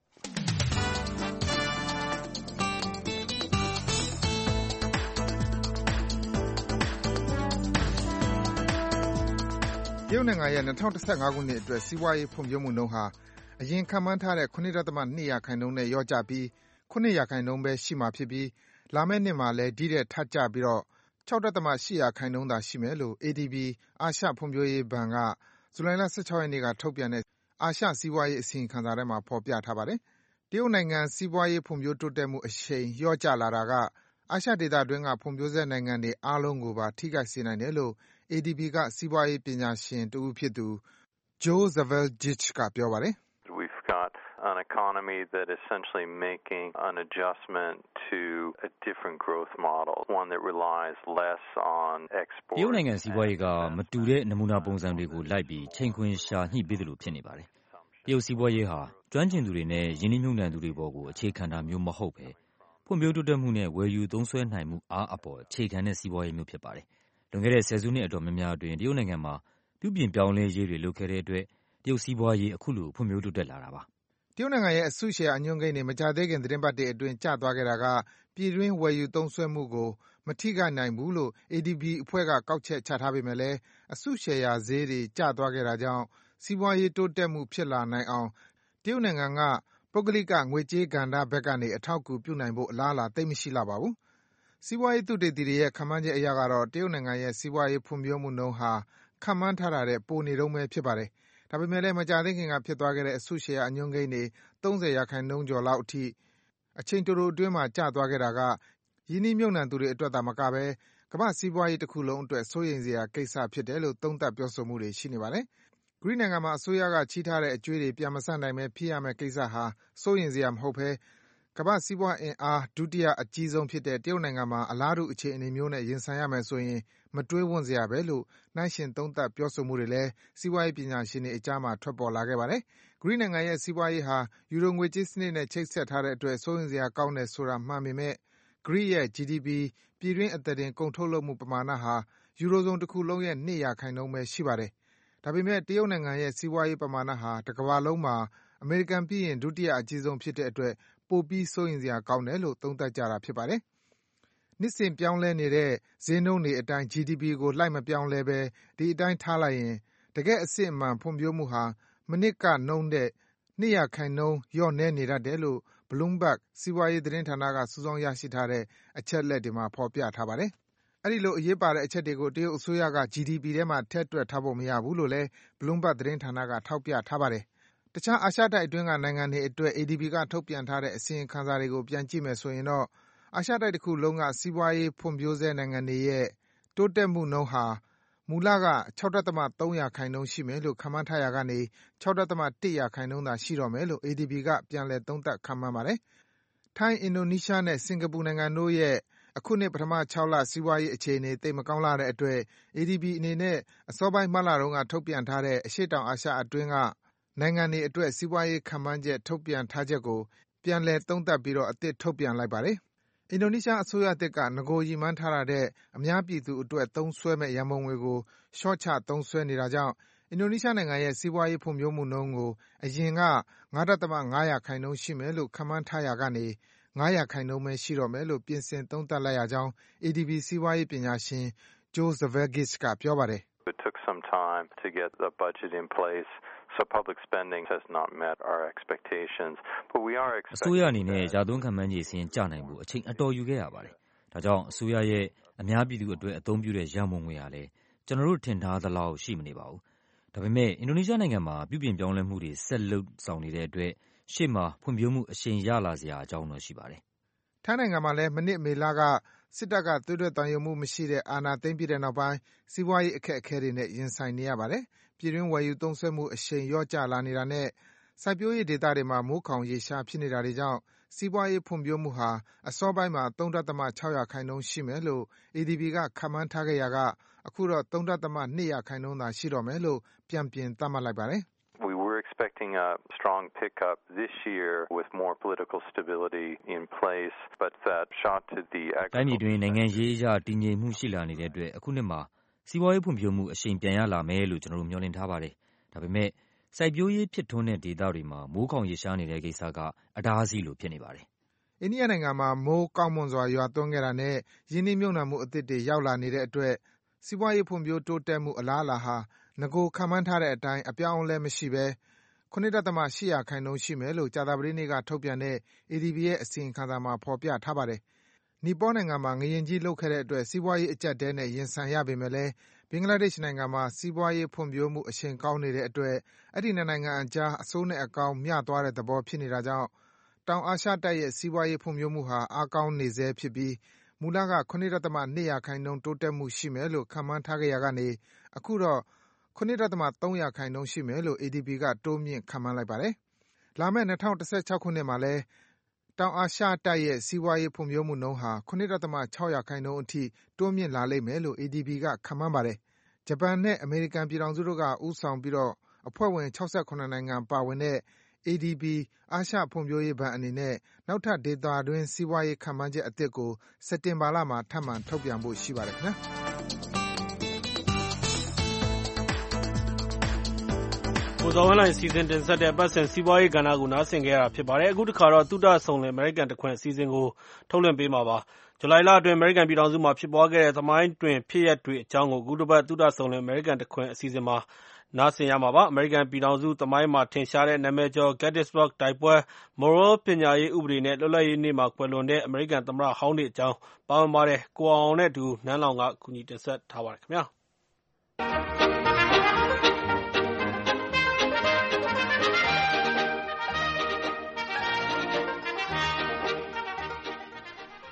တရုတ်နိုင်ငံရဲ့၂၀၁၅ခုနှစ်အတွက်စီးပွားရေးဖွံ့ဖြိုးမှုနှုန်းဟာအရင်ခန့်မှန်းထားတဲ့ ၇.၂ ရာခိုင်နှုန်းနဲ့လျော့ကျပြီး ၇ ရာခိုင်နှုန်းပဲရှိမှာဖြစ်ပြီးလာမယ့်နှစ်မှာလည်းဒီထက်ထပ်ကျပြီးတော့ ၆.၈ ရာခိုင်နှုန်းသာရှိမယ်လို့ အေ ဒီ ဘီ အာရှဖွံ့ဖြိုးရေးဘဏ်ကဇူလိုင်လ ၁၆ ရက်နေ့ကထုတ်ပြန်တဲ့အာရှစီးပွားရေးအစီရင်ခံစာထဲမှာဖော်ပြထားပါတယ်။တရုတ်နိုင်ငံစီးပွားရေးဖွံ့ဖြိုးတိုးတက်မှုအရှိန်လျော့ကျလာတာကအာရှဒေသတွင်းကဖွံ့ဖြိုးဆဲနိုင်ငံတွေအားလုံးကိုပါထိခိုက်စေနိုင်တယ်လို့ အေ ဒီ ဘီ ကစီးပွားရေးပညာရှင်တဦးဖြစ်သူ Joe Zalevich ကပြောပါတယ်။ We've got an economy that is essentially making an adjustment to a different growth model, one that relies less on export. တရုတ်နိုင်ငံစီးပွားရေးကမတူတဲ့နမူနာပုံစံတွေကိုလိုက်ပြီးချိန်ခွင်ရှာညှိပေးသလိုဖြစ်နေပါတယ်။တရုတ်စီးပွားရေးဟာကျွမ်းကျင်သူတွေနဲ့ယင်းနှိမ့်ညွှန်နှံသူတွေပေါ်ကိုအခြေခံတာမျိုးမဟုတ်ပဲဖွံ့ဖြိုးတိုးတက်မှုနဲ့ဝယ်ယူသုံးစွဲနိုင်မှုအားအပေါ်အခြေခံတဲ့စီးပွားရေးမျိုးဖြစ်ပါတယ်။လွန်ခဲ့တဲ့ဆယ်စုနှစ်အတော်များများအတွင်းတရုတ်နိုင်ငံမှာပြုပြင်ပြောင်းလဲရေးတွေလုပ်ခဲ့တဲ့အတွက်တရုတ်စီးပွားရေးအခုလိုဖွံ့ဖြိုးတိုးတက်လာတာပါ။တရုတ်နိုင်ငံရဲ့အစုရှယ်ယာအညွှန်းကိန်းတွေမကြာသေးခင်သီတင်းပတ်တွေအတွင်းကျသွားခဲ့တာကပြည်တွင်းဝယ်ယူသုံးစွဲမှုကိုမထိခိုက်နိုင်ဘူးလို့ အေ ဒီ ဘီ အဖွဲ့ကကောက်ချက်ချထားပေမဲ့လည်းအစုရှယ်ယာဈေးတွေကျသွားခဲ့တာကြောင့်စီးပွားရေးတိုးတက်မှုဖြစ်လာနိုင်အောင်တရုတ်နိုင်ငံကပုဂ္ဂလိကငွေကြေးကဏ္ဍဘက်ကနေအထောက်အကူပြုနိုင်ဖို့အလားအလာသိပ်မရှိလှပါဘူး။စီးပွားရေးသုတေသီတွေရဲ့ခန့်မှန်းချက်အရကတော့တရုတ်နိုင်ငံရဲ့စီးပွားရေးဖွံ့ဖြိုးမှုနှုန်းဟာခန့်မှန်းထားတာထက်ပိုနေတုန်းပဲဖြစ်ပါတယ်။ဒါပေမဲ့လည်းမကြာသေးခင်ကဖြစ်သွားခဲ့တဲ့အစုရှယ်ယာအညွှန်းကိန်းတွေသုံးဆယ်ရာခိုင်နှုန်းကျော်လောက်အထိအချိန်တိုတိုအတွင်းမှာကျသွားခဲ့တာကရင်းနှီးမြှုပ်နှံသူတွေအတွက်သာမကဘဲကမ္ဘာ့စီးပွားရေးတစ်ခုလုံးအတွက်စိုးရိမ်စရာကိစ္စဖြစ်တယ်လို့သုံးသပ်ပြောဆိုမှုတွေရှိနေပါတယ်။ဂရိနိုင်ငံမှာအစိုးရကချီးထားတဲ့အကြွေးတွေပြန်မဆပ်နိုင်ပဲဖြစ်ရမယ့်ကိစ္စဟာစိုးရိမ်စရာမဟုတ်ဘဲကမ္ဘာ့စီးပွားအင်အားဒုတိယအကြီးဆုံးဖြစ်တဲ့တရုတ်နိုင်ငံမှာအလားတူအခြေအနေမျိုးနဲ့ရင်ဆိုင်ရမယ်ဆိုရင်မတွေးဝံ့စရာပဲလို့နှိုင်းယှဉ်သုံးသပ်ပြောဆိုမှုတွေလည်းစီးပွားရေးပညာရှင်တွေအကြားမှာထွက်ပေါ်လာခဲ့ပါတယ်။ဂရိနိုင်ငံရဲ့စီးပွားရေးဟာယူရိုငွေကြေးစနစ်နဲ့ချိတ်ဆက်ထားတဲ့အတွက်စိုးရိမ်စရာကောင်းတယ်ဆိုတာမှန်ပေမဲ့ဂရိရဲ့ ဂျီ ဒီ ပီ ပြည်တွင်းအသားတင်ကုန်ထုတ်လုပ်မှုပမာဏဟာယူရိုဇုန်တစ်ခုလုံးရဲ့၂ရာခိုင်နှုန်းပဲရှိပါတယ်။ဒါပေမဲ့တရုတ်နိုင်ငံရဲ့စီးပွားရေးပမာဏဟာတစ်ကမ္ဘာလုံးမှာအမေရိကန်ပြီးရင်ဒုတိယအကြီးဆုံးဖြစ်တဲ့အတွက်ပိုပြီးစိုးရိမ်စရာကောင်းတယ်လို့သုံးသပ်ကြတာဖြစ်ပါတယ်။နှစ်စဉ်ပြောင်းလဲနေတဲ့ဈေးနှုန်းတွေအတိုင်း ဂျီ ဒီ ပီ ကိုလိုက်မပြောင်းလဲဘဲဒီအတိုင်းထားလိုက်ရင်တကယ့်အစစ်အမှန်ဖွံ့ဖြိုးမှုဟာမနှစ်ကနှုန်းတဲ့၂ရာခိုင်နှုန်းလျော့နည်းနေတတ်တယ်လို့ Bloomberg စီးပွားရေးသတင်းဌာနကစုဆောင်းရရှိထားတဲ့အချက်အလက်တွေမှာဖော်ပြထားပါတယ်။အဲဒီလိုအရေးပါတဲ့အချက်တွေကိုတရုတ်အစိုးရက ဂျီ ဒီ ပီ ထဲမှာထည့်တွက်ထားဖို့မရဘူးလို့လည်း Bloomberg သတင်းဌာနကထောက်ပြထားပါတယ်။တခြားအာရှတိုက်အတွင်းကနိုင်ငံတွေအတွက် အေ ဒီ ဘီ ကထုတ်ပြန်ထားတဲ့အစီရင်ခံစာတွေကိုပြန်ကြည့်မယ်ဆိုရင်တော့အာရှတိုက်တစ်ခုလုံးကစီးပွားရေးဖွံ့ဖြိုးဆဲနိုင်ငံတွေရဲ့တိုးတက်မှုနှုန်းဟာမူလက၆.၃ရာခိုင်နှုန်းရှိမယ်လို့ခန့်မှန်းထားရာကနေ၆.၁ရာခိုင်နှုန်းသာရှိတော့မယ်လို့ အေ ဒီ ဘီ ကပြန်လည်သုံးသပ်ခန့်မှန်းပါတယ်။ထိုင်း၊အင်ဒိုနီးရှားနဲ့စင်ကာပူနိုင်ငံတို့ရဲ့အခုနှစ်ပထမ၆လစီးပွားရေးအခြေအနေသိပ်မကောင်းလှတဲ့အတွက် အေ ဒီ ဘီ အနေနဲ့အစောပိုင်းမတ်လတုန်းကထုတ်ပြန်ထားတဲ့အရှေ့တောင်အာရှအတွင်းကနိုင်ငံတွေအတွက်စီးပွားရေးခန့်မှန်းချက်ထုတ်ပြန်ထားချက်ကိုပြန်လည်သုံးသပ်ပြီးအသစ်ထုတ်ပြန်လိုက်ပါတယ်။အင်ဒိုနီးရှားအစိုးရသစ်ကနဂိုရည်မှန်းထားတာထက်အများပြည်သူအတွက်သုံးစွဲမယ့်ရန်ပုံငွေကိုလျှော့ချသုံးစွဲနေတာကြောင့်အင်ဒိုနီးရှားနိုင်ငံရဲ့စီးပွားရေးဖွံ့ဖြိုးမှုနှုန်းကိုအရင်က၅.၅ရာခိုင်နှုန်းရှိမယ်လို့ခန့်မှန်းထားရာကနေ၅ရာခိုင်နှုန်းပဲရှိတော့မယ်လို့ပြင်ဆင်သုံးသပ်လိုက်ရကြောင်း အေ ဒီ ဘီ စီးပွားရေးပညာရှင် Joe Zervagis ကပြောပါတယ်။ It took some time to get the budget in place.So public spending has not met our expectations, but we are expecting. အစိုးရအနေနဲ့ရာသွန်းခန့်မှန်းခြေအစဉ်ကျနိုင်ဖို့အချိန်အတော်ယူခဲ့ရပါတယ်။ဒါကြောင့်အစိုးရရဲ့အများပြည်သူအတွက်အသုံးပြုတဲ့ရန်ပုံငွေဟာလည်းကျွန်တော်တို့ထင်ထားသလောက်ရှိမနေပါဘူး။ဒါပေမဲ့အင်ဒိုနီးရှားနိုင်ငံမှာပြုပြင်ပြောင်းလဲမှုတွေဆက်လုပ်ဆောင်နေတဲ့အတွက်ရှေ့မှာဖွံ့ဖြိုးမှုအရှိန်ရလာစရာအကြောင်းတော့ရှိပါတယ်။ထိုင်းနိုင်ငံမှာလည်းမနှစ်မေလကစစ်တပ်ကသွေးထွက်သံယိုမှုမရှိတဲ့အာဏာသိမ်းပြီးတဲ့နောက်ပိုင်းစီးပွားရေးအခက်အခဲတွေနဲ့ရင်ဆိုင်နေရပါတယ်။ပြည်တွင်းဝယ်ယူသုံးစွဲမှုအရှိန်လျော့ကျလာနေတာနဲ့စိုက်ပျိုးရေးဒေသတွေမှာမိုးခေါင်ရေရှားဖြစ်နေတာတွေကြောင့်စီးပွားရေးဖွံ့ဖြိုးမှုဟာအစောပိုင်းမှာ၃.၆ရာခိုင်နှုန်းရှိမယ်လို့ အေ ဒီ ဘီ ကခန့်မှန်းထားခဲ့ရာကအခုတော့၃.၂ရာခိုင်နှုန်းသာရှိတော့မယ်လို့ပြန်ပြင်သတ်မှတ်လိုက်ပါတယ်။ We were expecting a strong pickup this year with more political stability in place, but that shot to the agriculture. တိုင်းပြည်တွင်နိုင်ငံရေးအရတည်ငြိမ်မှုရှိလာနေတဲ့အတွက်အခုနှစ်မှာစီးပွားရေးဖွံ့ဖြိုးမှုအရှိန်ပြန်ရလာမယ်လို့ကျွန်တော်တို့မျှော်လင့်ထားပါတယ်။ဒါပေမဲ့စိုက်ပျိုးရေးဖြစ်ထွန်းတဲ့ဒေသတွေမှာမိုးခေါင်ရေရှားနေတဲ့ကိစ္စကအတားအဆီးလိုဖြစ်နေပါတယ်။အိန္ဒိယနိုင်ငံမှာမိုးကောင်းမွန်စွာရွာသွန်းခဲ့တာနဲ့ရင်းနှီးမြှုပ်နှံမှုအသစ်တွေရောက်လာနေတဲ့အတွက်စီးပွားရေးဖွံ့ဖြိုးတိုးတက်မှုအလားအလာဟာနဂိုခန့်မှန်းထားတဲ့အတိုင်းအပြောင်းအလဲမရှိဘဲ၇.၈ရာခိုင်နှုန်းရှိမယ်လို့ကြာသပတေးနေ့ကထုတ်ပြန်တဲ့ အေ ဒီ ဘီ ရဲ့အစီရင်ခံစာမှာဖော်ပြထားပါတယ်။နီပေါနိုင်ငံမှာငလျင်ကြီးလှုပ်ခဲ့တဲ့အတွက်စီးပွားရေးအကျပ်အတည်းနဲ့ရင်ဆိုင်ရပေမဲ့လည်းဘင်္ဂလားဒေ့ရှ်နိုင်ငံမှာစီးပွားရေးဖွံ့ဖြိုးမှုအရှိန်ကောင်းနေတဲ့အတွက်အဲဒီနှစ်နိုင်ငံအကြားအဆိုးနဲ့အကောင်းမျှသွားတဲ့သဘောဖြစ်နေတာကြောင့်တောင်အာရှတိုက်ရဲ့စီးပွားရေးဖွံ့ဖြိုးမှုဟာအားကောင်းနေဆဲဖြစ်ပြီးမူလက၇.၂ရာခိုင်နှုန်းတိုးတက်မှုရှိမယ်လို့ခန့်မှန်းထားခဲ့ရာကနေအခုတော့၇.၃ရာခိုင်နှုန်းရှိမယ်လို့ အေ ဒီ ဘီ ကတိုးမြှင့်ခန့်မှန်းလိုက်ပါတယ်။လာမယ့်၂၀၁၆ခုနှစ်မှာလည်းတောင်အာရှတိုက်ရဲ့စီးပွားရေးဖွံ့ဖြိုးမှုနှုန်းဟာ၇.၆ရာခိုင်နှုန်းအထိတိုးမြင့်လာလိမ့်မယ်လို့ အေ ဒီ ဘီ ကခန့်မှန်းပါတယ်။ဂျပန်နဲ့အမေရိကန်ပြည်ထောင်စုတို့ကဦးဆောင်ပြီးအဖွဲ့ဝင်၆၇နိုင်ငံပါဝင်တဲ့ အေ ဒီ ဘီ အာရှဖွံ့ဖြိုးရေးဘဏ်အနေနဲ့နောက်ထပ်ဒေသတွင်းစီးပွားရေးခန့်မှန်းချက်အသစ်ကိုစက်တင်ဘာလမှာထပ်မံထုတ်ပြန်ဖို့ရှိပါတယ်ခင်ဗျာ။ကိုဇော်ဝင်းလှိုင်စီစဉ်တင်ဆက်တဲ့အပတ်စဉ်စီးပွားရေးကဏ္ဍကိုနားဆင်ခဲ့ရတာဖြစ်ပါတယ်။အခုတစ်ခါတော့သုတဆုံလင်အမေရိကန်တခွင်အစီအစဉ်ကိုထုတ်လွှင့်ပေးမှာပါ။ဇူလိုင်လအတွင်းအမေရိကန်ပြည်ထောင်စုမှာဖြစ်ပွားခဲ့တဲ့သမိုင်းတွင်ဖြစ်ရပ်တွေအကြောင်းကိုအခုတစ်ပတ်သုတဆုံလင်အမေရိကန်တခွင်အစီအစဉ်မှာနားဆင်ရမှာပါ။အမေရိကန်ပြည်ထောင်စုသမိုင်းမှာထင်ရှားတဲ့နာမည်ကျော် Gettysburg တိုက်ပွဲ၊ Monroe ပညာရေးဥပဒေနဲ့လွတ်လပ်ရေးနေ့မှာကွယ်လွန်တဲ့အမေရိကန်သမ္မတဟောင်းတွေအကြောင်းပါဝင်ပါတယ်။ကိုအောင်အောင်နဲ့အတူနန်းလောင်ကကူညီတင်ဆက်ထားပါတယ်ခင်ဗျာ။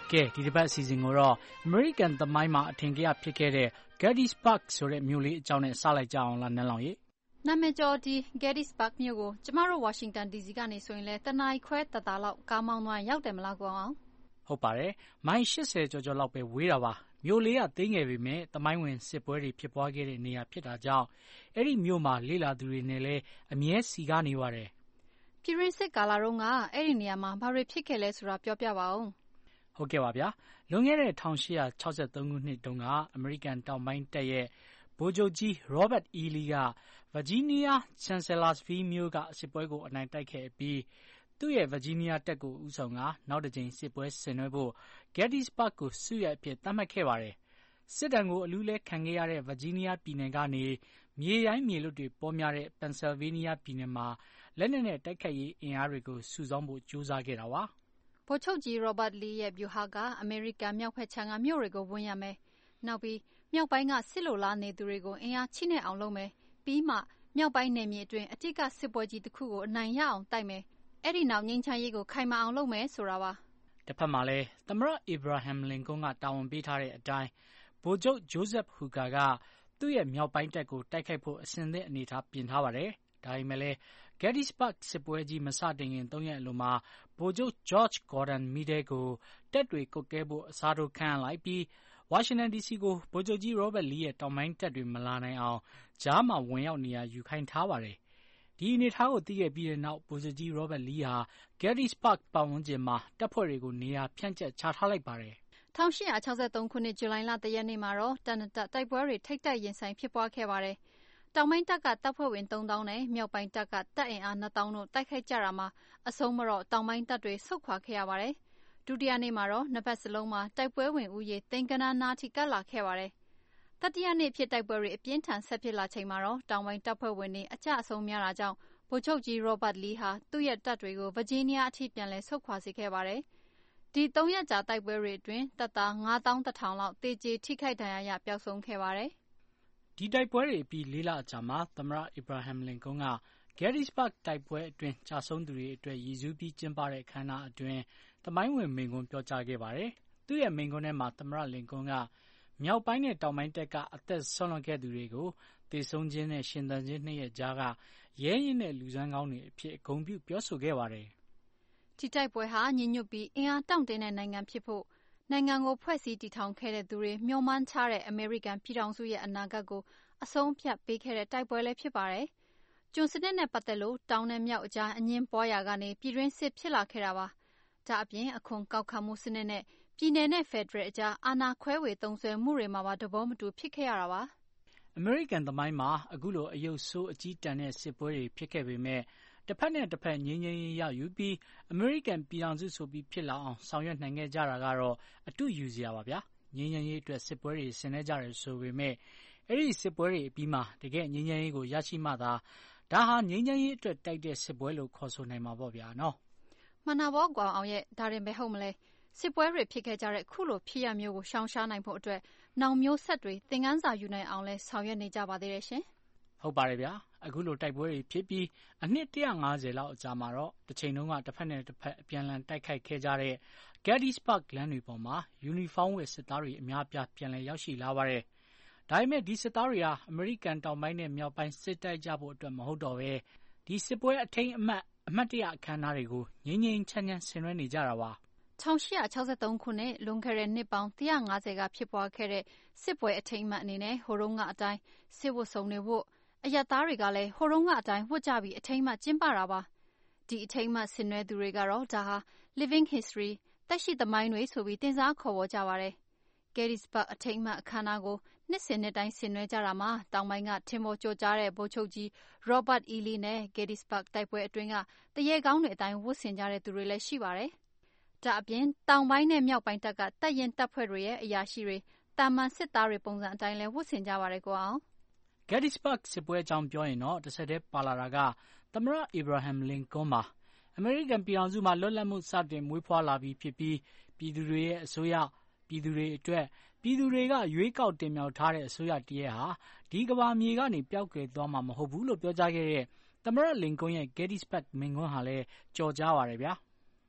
ကဲဒီတစ်ပတ်အစီအစဉ်ကိုတော့ American သမိုင်းမှာအထင်ကရဖြစ်ခဲ့တဲ့ Gettysburg ဆိုတဲ့မြို့လေးအကြောင်းနဲ့စလိုက်ကြအောင်လားနန်းလောင်ရေနာမည်ကျော်ဒီ Gettysburg မြို့ကိုကျမတို့ Washington ဒီ စီ ကနေဆိုရင်လည်းတနားရီခွဲတသားလောက်ကားမောင်းသွားရောက်တယ်မလားကွာအောင်ဟုတ်ပါတယ်မိုင်eightyကျော်ကျော်လောက်ပဲဝေးတာပါမြို့လေးကသေးငယ်ပေမဲ့သမိုင်းဝင်စစ်ပွဲတွေဖြစ်ပွားခဲ့တဲ့နေရာဖြစ်တာကြောင့်အဲ့ဒီမြို့မှာလေ့လာသူတွေနဲ့လည်းအမြဲစီကားနေပါတယ်ပြည်ရင်းစစ်ကာလာတုန်းကအဲ့ဒီနေရာမှာဘာတွေဖြစ်ခဲ့လဲဆိုတာပြောပြပါဦးဟုတ်ကဲ့ပါဗျာလွန်ခဲ့တဲ့eighteen sixty-threeခုနှစ်တုန်းကအမေရိကန်တောင်ပိုင်းတပ်ရဲ့ဗိုလ်ချုပ်ကြီး Robert E. Lee က Virginia Chancellorsville မြို့ကစစ်ပွဲကိုအနိုင်တိုက်ခဲ့ပြီးသူ့ရဲ့ Virginia တပ်ကိုဦးဆောင်ကနောက်တစ်ကြိမ်စစ်ပွဲဆင်နွှဲဖို့ Gettysburg ကိုစုရပ်အဖြစ်သတ်မှတ်ခဲ့ပါတယ်စစ်တမ်းကိုအလူးလဲခံခဲ့ရတဲ့ Virginia ပြည်နယ်ကနေမြေရိုင်းမြေလွတ်တွေပေါ်များတဲ့ Pennsylvania ပြည်နယ်မှာလက်နက်နဲ့တိုက်ခိုက်ရေးအင်အားတွေကိုစုဆောင်းဖို့ကြိုးစားခဲ့တာပါဗိုလ်ချုပ်ကြီး Robert Lee ရဲ့ဗျူဟာကအမေရိကန်မြောက်ဘက်ခြမ်းကမြို့တွေကိုဝင်ရမယ်နောက်ပြီးမြောက်ပိုင်းကစစ်လိုလားနေသူတွေကိုအင်အားချိနဲ့အောင်လုပ်မယ်ပြီးမှမြောက်ပိုင်းနယ်မြေအတွင်းအတိတ်ကစစ်ပွဲကြီးတစ်ခုကိုအနိုင်ရအောင်တိုက်မယ်အဲ့ဒီနောက်ငြိမ်းချမ်းရေးကိုခိုင်မာအောင်လုပ်မယ်ဆိုတာပါတစ်ဖက်မှာလည်းသမ္မတ Abraham Lincoln ကတာဝန်ပေးထားတဲ့အတိုင်းဗိုလ်ချုပ် Joseph Hooker ကသူ့ရဲ့မြောက်ပိုင်းတပ်ကိုတိုက်ခိုက်ဖို့အစဉ်သင့်အနေထားပြင်ထားပါတယ်ဒါပေမဲ့လည်း Gettysburg စစ်ပွဲကြီးမစတင်ခင်သုံးရက်အလိုမှာဗိုလ်ချုပ် George Gordon Meade ကိုတပ်တွေကွပ်ကဲဖို့အစားထိုးခန့်လိုက်ပြီးဝါရှင်တန်ဒီစီကိုဗိုလ်ချုပ်ကြီး Robert Lee ရဲ့တောင်ပိုင်းတပ်တွေမလာနိုင်အောင်ကြားမှာဝင်ရောက်နေရာယူခိုင်းထားပါတယ်ဒီအနေထားကိုသိခဲ့ပြီးတဲ့နောက်ဗိုလ်ချုပ်ကြီး Robert Lee ဟာ Gettysburg ပတ်ဝန်းကျင်မှာတပ်ဖွဲ့တွေကိုနေရာဖြန့်ကျက်ချထားလိုက်ပါတယ် eighteen sixty-threeခုနှစ်ဇူလိုင်လတစ်ရက်နေ့မှာတော့တပ်နှစ်တပ်တိုက်ပွဲတွေထိပ်တိုက်ရင်ဆိုင်ဖြစ်ပွားခဲ့ပါတယ်တောင်ပိုင်းတပ်ကတပ်ဖွဲ့ဝင်three thousandနဲ့မြောက်ပိုင်းတပ်ကတပ်အင်အားtwo thousandတို့တိုက်ခိုက်ကြတာမှာအဆုံးမတော့တောင်ပိုင်းတပ်တွေဆုတ်ခွာခဲ့ရပါတယ်ဒုတိယနေ့မှာတော့နှစ်ဖက်စလုံးမှာတိုက်ပွဲဝင်ဦးရေသိန်းဂဏန်းနာထိကပ်လာခဲ့ပါတယ်တတိယနေ့ဖြစ်တိုက်ပွဲတွေအပြင်းထန်ဆက်ဖြစ်လာချိန်မှာတော့တောင်ပိုင်းတပ်ဖွဲ့ဝင်တွေအကျအဆုံးများတာကြောင့်ဗိုလ်ချုပ်ကြီး Robert Lee ဟာသူ့ရဲ့တပ်တွေကို Virginia အထိပြန်လည်ဆုတ်ခွာစေခဲ့ပါတယ်ဒီသုံးရက်ကြာတိုက်ပွဲတွေအတွင်းတပ်သားfive thousand one hundredလောက်သေကျေထိခိုက်ဒဏ်ရာရပျောက်ဆုံးခဲ့ပါတယ်ဒီတိုက်ပွဲတွေအပြီးလေးလအကြာမှာသမ္မတ Abraham Lincoln က Gettysburg တိုက်ပွဲအတွင်းကြာဆုံးသူတွေအတွက်ရည်စူးပြီးကျင်းပတဲ့အခမ်းအနားအတွင်းသမိုင်းဝင်မိန့်ခွန်းပြောကြားခဲ့ပါတယ်သူ့ရဲ့မိန့်ခွန်းထဲမှာသမ္မတ Lincoln ကမြောက်ပိုင်းနဲ့တောင်ပိုင်းတပ်ကအသက်ဆုံးလွန်ခဲ့သူတွေကိုသေဆုံးခြင်းနဲ့ရှင်သန်ခြင်းနှစ်ရက်ကြားကရဲရင့်တဲ့လူစွမ်းကောင်းတွေအဖြစ်ဂုဏ်ပြုပြောဆိုခဲ့ပါတယ်ဒီတိုက်ပွဲဟာညီညွတ်ပြီးအင်အားတောင့်တင်းတဲ့နိုင်ငံဖြစ်ဖို့နိုင်ငံကိုဖွဲ့စည်းတည်ထောင်ခဲ့တဲ့သူတွေမျှော်မှန်းထားတဲ့အမေရိကန်ပြည်ထောင်စုရဲ့အနာဂတ်ကိုအဆုံးဖြတ်ပေးခဲ့တဲ့တိုက်ပွဲလည်းဖြစ်ပါတယ်ကျွန်စနစ်နဲ့ပတ်သက်လို့တောင်နဲ့မြောက်အကြားအငင်းပွားရာကနေပြည်တွင်းစစ်ဖြစ်လာခဲ့တာပါဒါအပြင်အခွန်ကောက်ခံမှုစနစ်နဲ့ပြည်နယ်နဲ့ဖက်ဒရယ်အကြားအာဏာခွဲဝေသုံးစွဲမှုတွေမှာပါသဘောမတူဖြစ်ခဲ့ရတာပါအမေရိကန်သမိုင်းမှာအခုလိုအယုတ်ဆိုးအကြီးတန်းတဲ့စစ်ပွဲတွေဖြစ်ခဲ့ပေမဲ့တစ်ဖက်နဲ့တစ်ဖက်ငြိမ်းချမ်းရေးရယူပြီးအမေရိကန်ပြည်ထောင်စုဆိုပြီးဖြစ်လာအောင်ဆောင်ရွက်နိုင်ခဲ့ကြတာကတော့အတုယူစရာပါဗျာငြိမ်းချမ်းရေးအတွက်စစ်ပွဲတွေဆင်နွှဲကြတယ်ဆိုပေမဲ့အဲ့ဒီစစ်ပွဲတွေအပြီးမှာတကယ်ငြိမ်းချမ်းရေးကိုရရှိမှသာဒါဟာငြိမ်းချမ်းရေးအတွက်တိုက်တဲ့စစ်ပွဲလို့ခေါ်ဆိုနိုင်မှာပေါ့ဗျာနော်မှန်တာပေါ့ကွာအောင်ရဲ့ဒါရင်ပဲဟုတ်မလဲစစ်ပွဲတွေဖြစ်ခဲ့ကြတဲ့ခုလိုဖြစ်ရမျိုးကိုရှောင်ရှားနိုင်ဖို့အတွက်နောင်မျိုးဆက်တွေသင်ခန်းစာယူနိုင်အောင်လဲဆောင်ရွက်နေကြပါသေးတယ်ရှင်ဟုတ်ပါတယ်ဗျာအခုလိုတိုက်ပွဲတွေဖြစ်ပြီးအနှစ်one hundred fiftyလောက်အကြာမှာတော့တစ်ချိန်လုံးကတစ်ဖက်နဲ့တစ်ဖက်အပြန်အလှန်တိုက်ခိုက်ခဲ့ကြတဲ့ Gettysburg လမ်းတွေပေါ်မှာယူနီဖောင်းဝတ်စစ်သားတွေအများအပြားပြန်လည်ရောက်ရှိလာပါတယ်ဒါပေမဲ့ဒီစစ်သားတွေဟာအမေရိကန်တောင်ပိုင်းနဲ့မြောက်ပိုင်းစစ်တိုက်ကြဖို့အတွက်မဟုတ်တော့ဘဲဒီစစ်ပွဲအထိမ်းအမှတ်အမှတ်တရအခမ်းအနားတွေကိုငြိမ်းငြိမ်းချမ်းချမ်းဆင်နွှဲနေကြတာပါ eighteen sixty-threeခုနှစ်လွန်ခဲ့တဲ့နှစ်ပေါင်းone hundred fiftyကဖြစ်ပွားခဲ့တဲ့စစ်ပွဲအထိမ်းအမှတ်အနေနဲ့ဟိုတုန်းကအတိုင်းစစ်ဝတ်စုံတွေဝတ်အရပ်သားတွေကလည်းဟိုတုန်းကအတိုင်းဝတ်ကြပြီးအထိမ်းအမှတ်ကျင်းပတာပါဒီအထိမ်းအမှတ်ဆင်နွှဲသူတွေကတော့ဒါဟာ living history သက်ရှိသမိုင်းတွေဆိုပြီးတင်စားခေါ်ဝေါ်ကြပါတယ် Gettysburg အထိမ်းအမှတ်အခမ်းအနားကိုနှစ်စဉ်နှစ်တိုင်းဆင်နွှဲကြတာမှာတောင်ပိုင်းကထင်ပေါ်ကျော်ကြားတဲ့ဗိုလ်ချုပ်ကြီး Robert E. Lee နဲ့ Gettysburg တိုက်ပွဲအတွင်းကတရေကောင်းတွေအတိုင်းဝတ်ဆင်ကြတဲ့သူတွေလည်းရှိပါတယ်ဒါအပြင်တောင်ပိုင်းနဲ့မြောက်ပိုင်းတပ်ကတပ်ရင်တပ်ဖွဲ့တွေရဲ့အရာရှိတွေတာမန်စစ်သားတွေပုံစံအတိုင်းလဲဝတ်ဆင်ကြပါတယ်ကွာအောင် Gettysburg စစ်ပွဲအကြောင်းပြောရင်တော့တစ်ဆက်တည်းပါလာတာကသမ္မတ Abraham Lincoln ပါအမေရိကန်ပြည်ထောင်စုမှာလွတ်လပ်မှုစတင်မွေးဖွားလာပြီးဖြစ်ပြီးပြည်သူတွေရဲ့အစိုးရပြည်သူတွေအတွက်ပြည်သူတွေကရွေးကောက်တင်မြှောက်ထားတဲ့အစိုးရတရက်ဟာဒီကမ္ဘာမြေကနေပျောက်ကွယ်သွားမှာမဟုတ်ဘူးလို့ပြောကြားခဲ့တဲ့သမ္မတ Lincoln ရဲ့ Gettysburg မိန့်ခွန်းဟာလည်းကြော်ကြားပါတယ်ဗျာ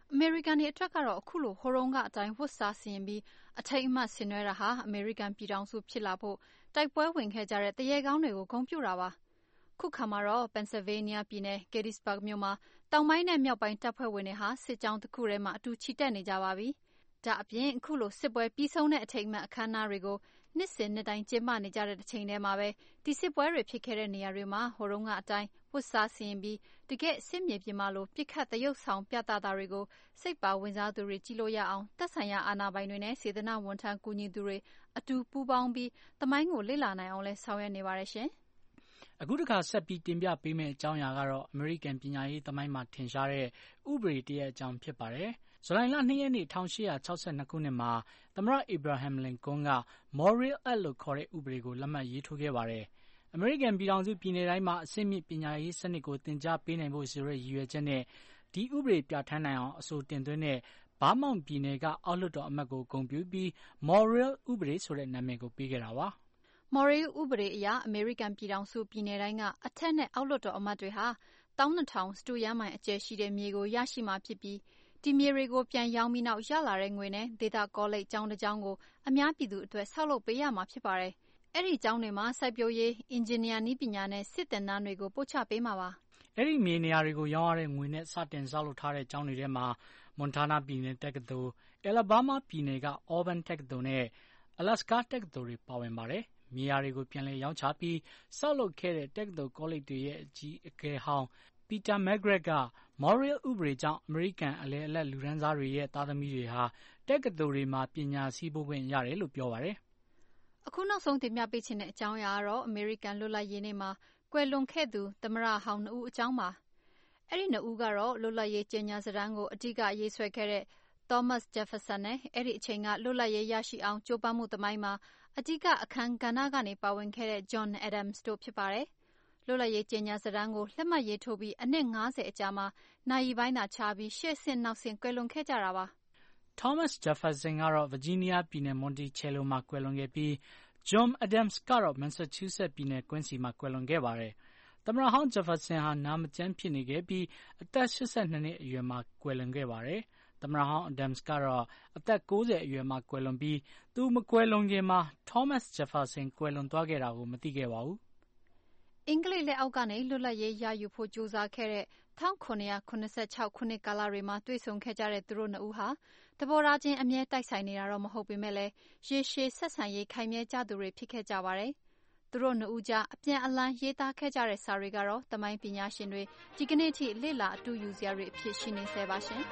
အမေရိကန်တွေအတွက်ကတော့အခုလိုဟိုတုန်းကအတိုင်းဝတ်စားစီရင်ပြီးအထိတ်အမှတ်ဆင်နွှဲတာဟာအမေရိကန်ပြည်ထောင်စုဖြစ်လာဖို့တိုက်ပွဲဝင်ခဲ့ကြတဲ့တရေကောင်းတွေကိုဂုဏ်ပြုတာပါခုခါမှာတော့ Pennsylvania ပြည်နယ် Gettysburg မြို့မှာတောင်ပိုင်းနဲ့မြောက်ပိုင်းတပ်ဖွဲ့ဝင်တွေဟာစစ်ကြောင်းတစ်ခုထဲမှာအတူချီတက်နေကြပါပြီဒါအပြင်အခုလိုစစ်ပွဲပြီးဆုံးတဲ့အထိတ်အမှတ်အခမ်းအနားတွေကိုနှစ်စဉ်နှစ်တိုင်းကျင်းပနေကြတဲ့တစ်ချိန်တည်းမှာပဲဒီစစ်ပွဲတွေဖြစ်ခဲ့တဲ့နေရာတွေမှာဟိုတုန်းကအတိုင်းဝတ်စားစီရင်ပြီးတကယ်စစ်မြေပြင်မှာလိုပြစ်ခတ်သရုပ်ဆောင်ပြသတာတွေကိုစိတ်ပါဝင်စားသူတွေကြည့်လို့ရအောင်သက်ဆိုင်ရာအာဏာပိုင်တွေနဲ့စေတနာဝန်ထမ်းကူညီသူတွေအတူပူးပေါင်းပြီးသမိုင်းကိုလေ့လာနိုင်အောင်လဲဆောင်ရွက်နေပါတယ်ရှင်အခုတစ်ခါဆက်ပြီးတင်ပြပေးမယ့်အကြောင်းအရာကတော့အမေရိကန်ပညာရေးသမိုင်းမှာထင်ရှားတဲ့ဥပဒေတရက်အကြောင်းဖြစ်ပါတယ်။ဇူလိုင်လ၂ရက်နေ့၁၈၆၂ခုနှစ်မှာသမ္မတအီဘရာဟမ်လင်ကွန်းက Morrill Act လို့ခေါ်တဲ့ဥပဒေကိုလက်မှတ်ရေးထိုးခဲ့ပါတယ်။အမေရိကန်ပြည်ထောင်စုပြည်နယ်တိုင်းမှာအဆင့်မြင့်ပညာရေးစနစ်ကိုသင်ကြားပေးနိုင်ဖို့ဆိုတဲ့ရည်ရွယ်ချက်နဲ့ဒီဥပဒေပြဋ္ဌာန်းနိုင်အောင်အဆိုတင်သွင်းတဲ့ဘားမောင့်ပြည်နယ်ကအောက်လွှတ်တော်အမတ်ကိုဂုဏ်ပြုပြီး Morrill ဥပဒေဆိုတဲ့နာမည်ကိုပေးခဲ့တာပါ။ Morrill ဥပဒေအရအမေရိကန်ပြည်ထောင်စုပြည်နယ်တိုင်းကအထက်နဲ့အောက်လွှတ်တော်အမတ်တွေဟာ၁၂ထောင်စတုရန်းမိုင်အကျယ်ရှိတဲ့မြေကိုရရှိမှာဖြစ်ပြီးဒီမြေတွေကိုပြန်ရောင်းပြီးနောက်ရလာတဲ့ငွေနဲ့ဒေသကောလိပ်ကျောင်းတစ်ကျောင်းကိုအများပြည်သူအတွက်ဆောက်လုပ်ပေးရမှာဖြစ်ပါတယ်။အဲ့ဒီကျောင်းတွေမှာစိုက်ပျိုးရေးအင်ဂျင်နီယာနည်းပညာနဲ့စစ်သင်တန်းတွေကိုပို့ချပေးမှာပါ။အဲ့ဒီမြေနေရာတွေကိုရောင်းရတဲ့ငွေနဲ့စတင်ဆောက်လုပ်ထားတဲ့ကျောင်းတွေထဲမှာမွန်တာနာပြည်နယ်တက္ကသိုလ်၊အယ်လဘားမားပြည်နယ်က Auburn တက္ကသိုလ်နဲ့အလာစကာတက္ကသိုလ်တွေပါဝင်ပါတယ်။မြေယာတွေကိုပြန်လည်ရောင်းချပြီးဆောက်လုပ်ခဲ့တဲ့တက္ကသိုလ်ကောလိပ်တွေရဲ့အကြီးအကဲဟောင်းပီတာမက်ဂရက်က Morrill ဥပဒေကြောင့်အမေရိကန်အလယ်အလတ်လူတန်းစားတွေရဲ့သားသမီးတွေဟာတက္ကသိုလ်တွေမှာပညာဆည်းပူးခွင့်ရတယ်လို့ပြောပါတယ်။အခုနောက်ဆုံးတင်ပြပေးချင်တဲ့အကြောင်းအရာကတော့အမေရိကန်လွတ်လပ်ရေးနေ့မှာကွယ်လွန်ခဲ့သူသမ္မတဟောင်းနှစ်ဦးအကြောင်းပါ။အဲ့ဒီနှစ်ဦးကတော့လွတ်လပ်ရေးကြေညာစာတမ်းကိုအဓိကရေးဆွဲခဲ့တဲ့ Thomas Jefferson နဲ့အဲ့ဒီအချိန်ကလွတ်လပ်ရေးရရှိအောင်ကြိုးပမ်းမှုသမိုင်းမှာအဓိကအခန်းကဏ္ဍကနေပါဝင်ခဲ့တဲ့ John Adams တို့ဖြစ်ပါတယ်။လွတ်လပ်ရေးကြေညာစာတမ်းကိုလက်မှတ်ရေးထိုးပြီးအနှစ်၅၀အကြာမှာနာရီပိုင်းသာခြားပြီးရှေ့ဆင့်နောက်ဆင့်ကွယ်လွန်ခဲ့ကြတာပါ။ Thomas Jefferson ကတော့ Virginia ပြည်နယ် Monticello မှာကွယ်လွန်ခဲ့ပြီး John Adams ကတော့ Massachusetts ပြည်နယ် Quincy မှာကွယ်လွန်ခဲ့ပါတယ်။သမ္မတဟောင်း Jefferson ဟာနာမကျန်းဖြစ်နေခဲ့ပြီးအသက်၈၂နှစ်အရွယ်မှာကွယ်လွန်ခဲ့ပါတယ်။သမ္မတဟောင်း Adams ကတော့အသက်၉၀အရွယ်မှာကွယ်လွန်ပြီးသူမကွယ်လွန်ခင်မှာ Thomas Jefferson ကွယ်လွန်သွားခဲ့တာကိုမသိခဲ့ပါဘူး။အင်္ဂလိပ်လက်အောက်ကနေလွတ်လပ်ရေးရယူဖို့ကြိုးစားခဲ့တဲ့၁၇၇၆ခုနှစ်ကာလတွေမှာတွေ့ဆုံခဲ့ကြတဲ့သူတို့နှစ်ဦးဟာသဘောထားချင်းအမြဲတိုက်ဆိုင်နေတာတော့မဟုတ်ပေမဲ့လည်းရေရှည်ဆက်ဆံရေးခိုင်မြဲကြသူတွေဖြစ်ခဲ့ကြပါတယ်။သူတို့နှစ်ဦးကြားအပြန်အလှန်ရေးသားခဲ့ကြတဲ့စာတွေကတော့သမိုင်းပညာရှင်တွေဒီကနေ့ထိလေ့လာအတူယူစရာတွေအဖြစ်ရှိနေဆဲပါရှင်။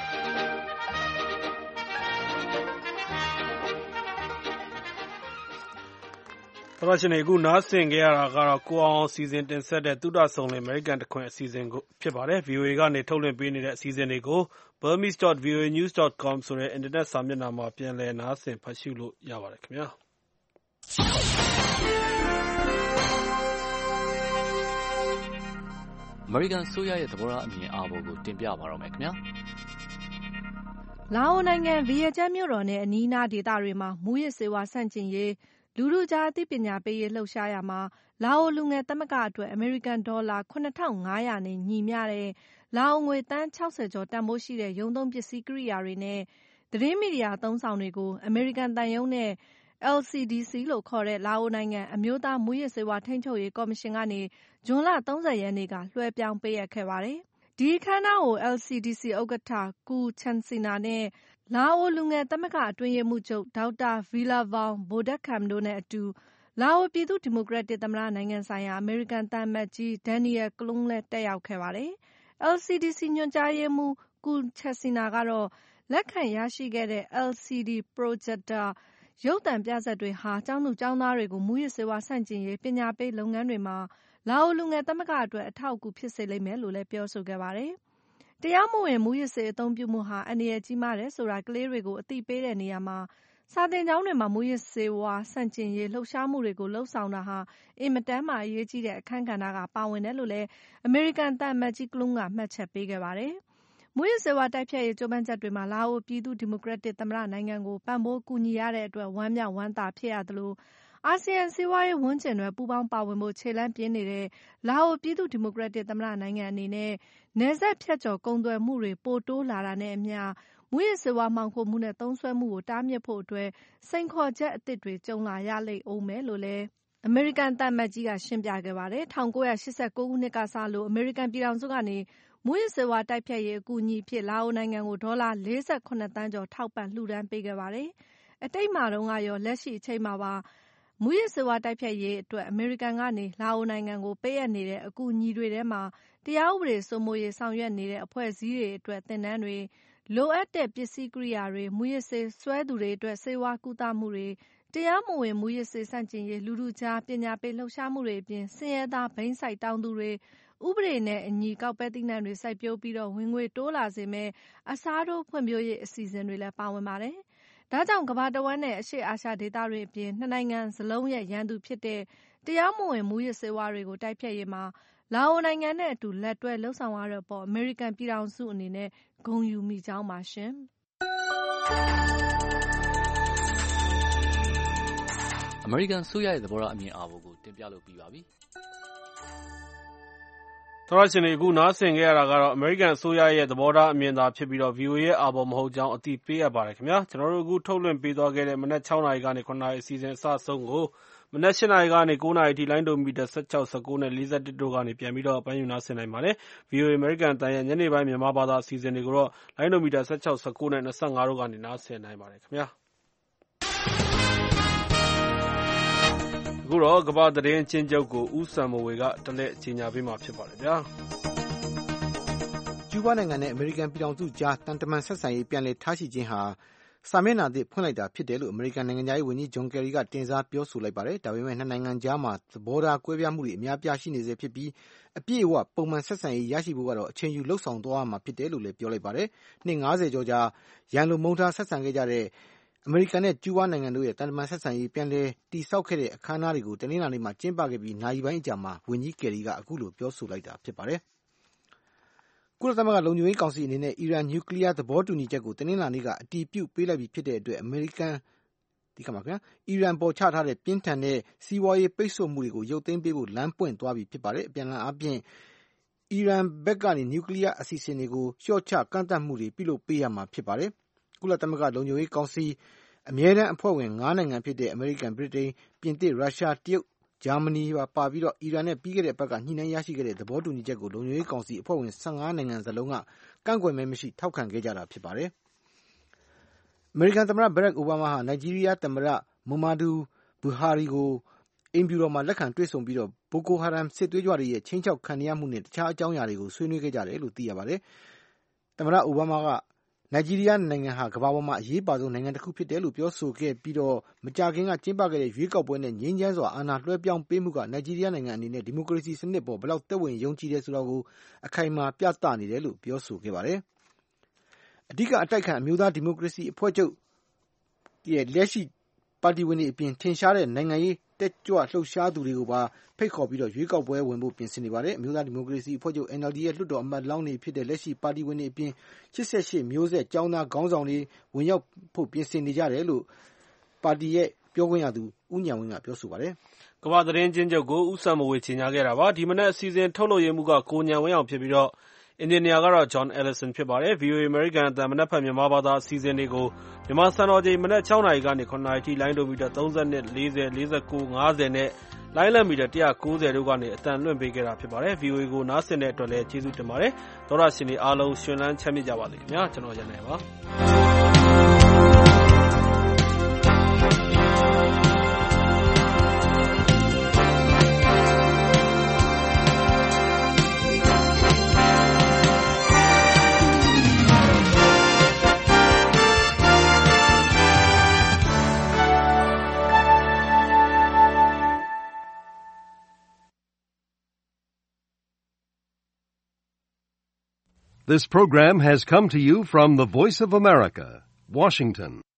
သရရှင်တွေအခုနားဆင်ကြရတာကတော့ကိုအောင်စီစဉ်တင်ဆက်တဲ့သုဒဆုံလင် American တခွင်အစီအစဉ်ကိုဖြစ်ပါတယ်။ VOA ကနေထုတ်လွှင့်ပေးနေတဲ့အစီအစဉ်တွေကို burmese dot v o a news dot com ဆိုတဲ့ internet စာမျက်နှာမှာပြန်လည်နားဆင်ဖတ်ရှုလို့ရပါတယ်ခင်ဗျာ။ American ဆိုရရဲ့သဘောထားအမြင်အာဘော်ကိုတင်ပြပါတော့မယ်ခင်ဗျာ။လာအိုနိုင်ငံဗီယက်ကျန်းမြို့တော်နဲ့အနီးအနားဒေသတွေမှာမူးယစ်ဆေးဝါးဆန့်ကျင်ရေးလူထုကြားအသိပညာပေးရေးလှုပ်ရှားရာမှာလာအိုလူငယ်သမဂ္ဂအတွက်အမေရိကန်ဒေါ်လာခုနှစ်ထောင်ငါးရာနဲ့ညီမျှတဲ့လာအိုငွေသန်းခြောက်ဆယ်ကျော်တန်ဖိုးရှိတဲ့ရုံးသုံးပစ္စည်းကိရိယာတွေနဲ့သတင်းမီဒီယာအသုံးဆောင်တွေကိုအမေရိကန်သံရုံးနဲ့ L C D C လို့ခေါ်တဲ့လာအိုနိုင်ငံအမျိုးသားမူးယစ်ဆေးဝါးထိန်းချုပ်ရေးကော်မရှင်ကနေဇွန်လ၃၀ရက်နေ့ကလွှဲပြောင်းပေးအပ်ခဲ့ပါတယ်။ဒီအခမ်းအနားကို L C D C ဥက္ကဋ္ဌ ကူချန်စီနာနဲ့လာအိုလူငယ်သမဂ္ဂအတွင်းရေးမှူးချုပ်ဒေါက်တာဗီလာဗောင်ဘိုဒက်ခမ်တို့နဲ့အတူလာအိုပြည်သူ့ဒီမိုကရက်တစ်သမ္မတနိုင်ငံဆိုင်ရာအမေရိကန်သံအမတ်ကြီးဒန်နီယယ်ကလုံလည်းတက်ရောက်ခဲ့ပါတယ်။ L C D C ညွှန်ကြားရေးမှူးကူချန်စီနာကတော့လက်ခံရရှိခဲ့တဲ့ L C D Projector ရုပ်သံပြဇာတ်တွေဟာကျောင်းသူကျောင်းသားတွေကိုမူးယစ်ဆေးဝါးဆန့်ကျင်ရေးပညာပေးလုပ်ငန်းတွေမှာလာအိုလူငယ်သမဂ္ဂအတွက်အထောက်အကူဖြစ်စေလိမ့်မယ်လို့လည်းပြောဆိုခဲ့ပါတယ်။တရားမဝင်မူးယစ်ဆေးအသုံးပြုမှုဟာအန္တရာယ်ကြီးမားတယ်ဆိုတာကလေးတွေကိုအသိပေးတဲ့နေရာမှာစာသင်ကျောင်းတွေမှာမူးယစ်ဆေးဝါးဆန့်ကျင်ရေးလှုပ်ရှားမှုတွေကိုလှုပ်ဆောင်တာဟာအင်မတန်မှအရေးကြီးတဲ့အခန်းကဏ္ဍကပါဝင်တယ်လို့လည်းအမေရိကန်သံအမတ်ကြီးကလုံကမှတ်ချက်ပေးခဲ့ပါတယ်။မူးယစ်ဆေးဝါးတိုက်ဖျက်ရေးကြိုးပမ်းချက်တွေမှာလာအိုပြည်သူ့ဒီမိုကရက်တစ်သမ္မတနိုင်ငံကိုပံ့ပိုးကူညီရတဲ့အတွက်ဝမ်းမြောက်ဝမ်းသာဖြစ်ရသလိုအာဆီယံစီးပွားရေးဝန်းကျင်တွေပူးပေါင်းပါဝင်ဖို့ခြေလှမ်းပြင်းနေတဲ့လာအိုပြည်သူ့ဒီမိုကရက်တစ်သမ္မတနိုင်ငံအနေနဲ့နယ်စပ်ဖြတ်ကျော်ကုန်သွယ်မှုတွေပိုတိုးလာတာနဲ့အမျှမူးယစ်ဆေးဝါးမှောင်ခိုမှုနဲ့သုံးစွဲမှုကိုတားမြစ်ဖို့အတွက်စိန်ခေါ်ချက်အသစ်တွေကြုံလာရလိမ့်ဦးမယ်လို့လည်းအမေရိကန်သံအမတ်ကြီးကရှင်းပြခဲ့ပါတယ်။၁၉၈၉ ခုနှစ်ကစလို့အမေရိကန်ပြည်ထောင်စုကနေမူးယစ်ဆေးဝါးတိုက်ဖျက်ရေးအကူအညီအဖြစ်လာအိုနိုင်ငံကိုဒေါ်လာ၄၇သန်းကျော်ထောက်ပံ့လှူဒါန်းပေးခဲ့ပါတယ်။အတိတ်မှာတုန်းကရောလက်ရှိအချိန်မှာပါမူးယစ်ဆေးဝါးတိုက်ဖျက်ရေးအတွက်အမေရိကန်ကနေလာအိုနိုင်ငံကိုပေးအပ်နေတဲ့အကူအညီတွေထဲမှာတရားဥပဒေစိုးမိုးရေးဆောင်ရွက်နေတဲ့အဖွဲ့အစည်းတွေအတွက်သင်တန်းတွေလိုအပ်တဲ့ပစ္စည်းကိရိယာတွေမူးယစ်ဆေးစွဲသူတွေအတွက်ဆေးဝါးကုသမှုတွေတရားမဝင်မူးယစ်ဆေးဆန့်ကျင်ရေးလူထုကြားပညာပေးလှုပ်ရှားမှုတွေအပြင်ဆင်းရဲသားဘိန်းစိုက်တောင်းသူတွေဥပဒေနဲ့အညီကောက်ပဲသီးနှံတွေစိုက်ပျိုးပြီးတော့ဝင်ငွေတိုးလာစေမယ့်အစားထိုးဖွံ့ဖြိုးရေးအစီအစဉ်တွေလည်းပါဝင်ပါတယ်။ဒါကြောင့်ကမ္ဘာတဝန်းနဲ့အရှေ့အာရှဒေသတွေအပြင်နှစ်နိုင်ငံစလုံးရဲ့ရန်သူဖြစ်တဲ့တရားမဝင်မူးယစ်ဆေးဝါးတွေကိုတိုက်ဖျက်ရေးမှာလာအိုနိုင်ငံနဲ့အတူလက်တွဲလှုပ်ဆောင်ရတဲ့အပေါ်အမေရိကန်ပြည်ထောင်စုအနေနဲ့ဂုဏ်ယူမိကြောင်းပါရှင်။အမေရိကန်ဆိုရရဲ့သဘောထားအမြင်အာဘော်ကိုတင်ပြလို့ပြီးပါပြီ။သောရရှင်တွေအခုနားဆင်ခဲ့ရတာကတော့အမေရိကန်အစိုးရရဲ့သဘောထားအမြင်သာဖြစ်ပြီးတော့ ဗီအိုအေ ရဲ့အာဘော်မဟုတ်ကြောင်းအသိပေးရပါတယ်ခင်ဗျာကျွန်တော်တို့အခုထုတ်လွှင့်ပေးသွားခဲ့တဲ့မနက်၆နာရီကနေ၇နာရီအစီအစဉ်အစအဆုံးကိုမနက်၈နာရီကနေ၉နာရီထိလိုင်းဒိုမီတာ၁၆ ၁၉နဲ့၄၁တို့ကနေပြန်ပြီးတော့ပိုင်းယူနားဆင်နိုင်ပါတယ်။ ဗီအိုအေ အမေရိကန်အသံရဲ့ညနေပိုင်းမြန်မာဘာသာအစီအစဉ်တွေကိုတော့လိုင်းဒိုမီတာ၁၆ ၁၉နဲ့၂၅တို့ကနေနားဆင်နိုင်ပါတယ်ခင်ဗျာအခုတော့ကမ္ဘာသတင်းချင်းချုပ်ကိုဦးစံမိုဝေကတလက်ကြီးညာပေးမှာဖြစ်ပါတယ်ဗျာကျူးဘားနိုင်ငံနဲ့အမေရိကန်ပြည်ထောင်စုကြားတန်တမန်ဆက်ဆံရေးပြန်လည်ထားရှိခြင်းဟာစာမျက်နှာသစ်ဖွင့်လိုက်တာဖြစ်တယ်လို့အမေရိကန်နိုင်ငံသားရေးဝန်ကြီးဂျွန်ကယ်ရီကတင်စားပြောဆိုလိုက်ပါတယ်။ဒါပေမဲ့နှစ်နိုင်ငံကြားမှာသဘောထားကွဲပြားမှုတွေအများပြားရှိနေစေဖြစ်ပြီးအပြည့်အဝပုံမှန်ဆက်ဆံရေးရရှိဖို့ကတော့အချိန်ယူလှုပ်ဆောင်သွားမှာဖြစ်တယ်လို့လည်းပြောလိုက်ပါတယ်။နှစ်၅၀ကျော်ကြာရန်လိုမုန်းထားဆက်ဆံခဲ့ကြတဲ့အမေရိကန်နဲ့ကျူးဘားနိုင်ငံတို့ရဲ့တန်တမန်ဆက်ဆံရေးပြန်လည်တည်ဆောက်ခဲ့တဲ့အခမ်းအနားတွေကိုတနင်္လာနေ့မှာကျင်းပခဲ့ပြီးနာရီပိုင်းအကြာမှာဝန်ကြီးကယ်ရီကအခုလိုပြောဆိုလိုက်တာဖြစ်ပါတယ်။ကုလသမဂ္ဂလုံခြုံရေးကောင်စီအနေနဲ့အီရန်နျူကလ িয়ার သဘောတူညီချက်ကိုတနင်္လာနေ့ကအတည်ပြုပေးလိုက်ပြီဖြစ်တဲ့အတွက်အမေရိကန်ဒီကမှာခင်ဗျာအီရန်ပေါ်ချထားတဲ့ပြင်းထန်တဲ့စီးပွားရေးပိတ်ဆို့မှုတွေကိုရုပ်သိမ်းပေးဖို့လမ်းပွင့်သွားပြီဖြစ်ပါတယ်။အပြန်အလှန်အားဖြင့်အီရန်ဘက်ကနေနျူကလ িয়ার အစီအစဉ်တွေကိုလျှော့ချကန့်သတ်မှုတွေပြုလုပ်ပေးရမှာဖြစ်ပါတယ်။ကုလသမဂ္ဂလုံခြုံရေးကောင်စီအမြဲတမ်းအဖွဲ့ဝင်၅နိုင်ငံဖြစ်တဲ့အမေရိကန်ဗြိတိန်ပြင်သစ်ရုရှားတရုတ်ဂျာမနီပါပါပြီးတော့အီရန်နဲ့ပြီးခဲ့တဲ့အပတ်ကညှိနှိုင်းရရှိခဲ့တဲ့သဘောတူညီချက်ကိုလုံခြုံရေးကောင်စီအဖွဲ့ဝင်၁၅နိုင်ငံစလုံးကကန့်ကွက်မဲမရှိထောက်ခံခဲ့ကြတာဖြစ်ပါတယ်။အမေရိကန်သမ္မတဘရက်အိုဘားမားဟာနိုင်ဂျီးရီးယားသမ္မတမိုမာဒူဘူဟာရီကိုအိမ်ဖြူတော်မှာလက်ခံတွေ့ဆုံပြီးတော့ဘိုကိုဟာရမ်စစ်သွေးကြွတွေရဲ့ချင်းချောက်ခံရမှုနဲ့တခြားအကြောင်းအရာတွေကိုဆွေးနွေးခဲ့ကြတယ်လို့သိရပါတယ်။သမ္မတအိုဘားမားကနိုင်ဂျီးရီးယားနိုင်ငံဟာကမ္ဘာပေါ်မှာအရေးပါဆုံးနိုင်ငံတစ်ခုဖြစ်တယ်လို့ပြောဆိုခဲ့ပြီးတော့မကြာခင်ကကျင်းပခဲ့တဲ့ရွေးကောက်ပွဲနဲ့ငြိမ်းချမ်းစွာအာဏာလွှဲပြောင်းပေးမှုကနိုင်ဂျီးရီးယားနိုင်ငံအနေနဲ့ဒီမိုကရေစီစနစ်ပေါ်ဘယ်လောက်သက်ဝင်ယုံကြည်တယ်ဆိုတာကိုအခိုင်အမာပြသနေတယ်လို့ပြောဆိုခဲ့ပါတယ်။အဓိကအတိုက်ခံအမျိုးသားဒီမိုကရေစီအဖွဲ့ချုပ်ရဲ့လက်ရှိပါတီဝင်တွေအပြင်ထင်ရှားတဲ့နိုင်ငံရေးတက်ကြွလှုပ်ရှားသူတွေကိုပါဖိတ်ခေါ်ပြီးတော့ရွေးကောက်ပွဲဝင်ဖို့ပြင်ဆင်နေပါတယ်။အမျိုးသားဒီမိုကရေစီအဖွဲ့ချုပ် N L D ရဲ့လွှတ်တော်အမတ်လောင်းတွေဖြစ်တဲ့လက်ရှိပါတီဝင်တွေအပြင်၈၈မျိုးဆက်ကျောင်းသားခေါင်းဆောင်တွေဝင်ရောက်ဖို့ပြင်ဆင်နေကြတယ်လို့ပါတီရဲ့ပြောခွင့်ရသူဦးဉာဏ်ဝင်းကပြောဆိုပါတယ်။ကမ္ဘာသတင်းချင်းချုပ်ကိုဦးစံမိုဝေကြီးညာခဲ့တာပါ။ဒီမနက်အစီအစဉ်ထုတ်လို့ရမှုကကိုဉာဏ်ဝင်းအောင်ဖြစ်ပြီးတော့အင်ဂျင်နီယာကတော့ John Ellison ဖြစ်ပါတယ်။ ဗီအိုအေ အမေရိကန်အသံမနက်ဖြန်မြန်မာဘာသာအစီအစဉ်တွေကိုမြန်မာစံတော်ချိန်မနက်၆နာရီကနေ၇နာရီထိလိုင်းဒိုမီတာ၃၂ ၄၀ ၄၉ ၅၀နဲ့လိုင်းလံမီတာ၁၉၀တို့ကနေအသံလွှင့်ပေးခဲ့တာဖြစ်ပါတယ်။ ဗီအိုအေကိုနားဆင်တဲ့အတွက်လည်းကျေးဇူးတင်ပါတယ်။သောရရှင်တွေအားလုံးရှင်လန်းချမ်းမြေ့ကြပါစေခင်ဗျာ။ကျွန်တော်ရန်နိုင်ပါ This program has come to you from the Voice of America, Washington.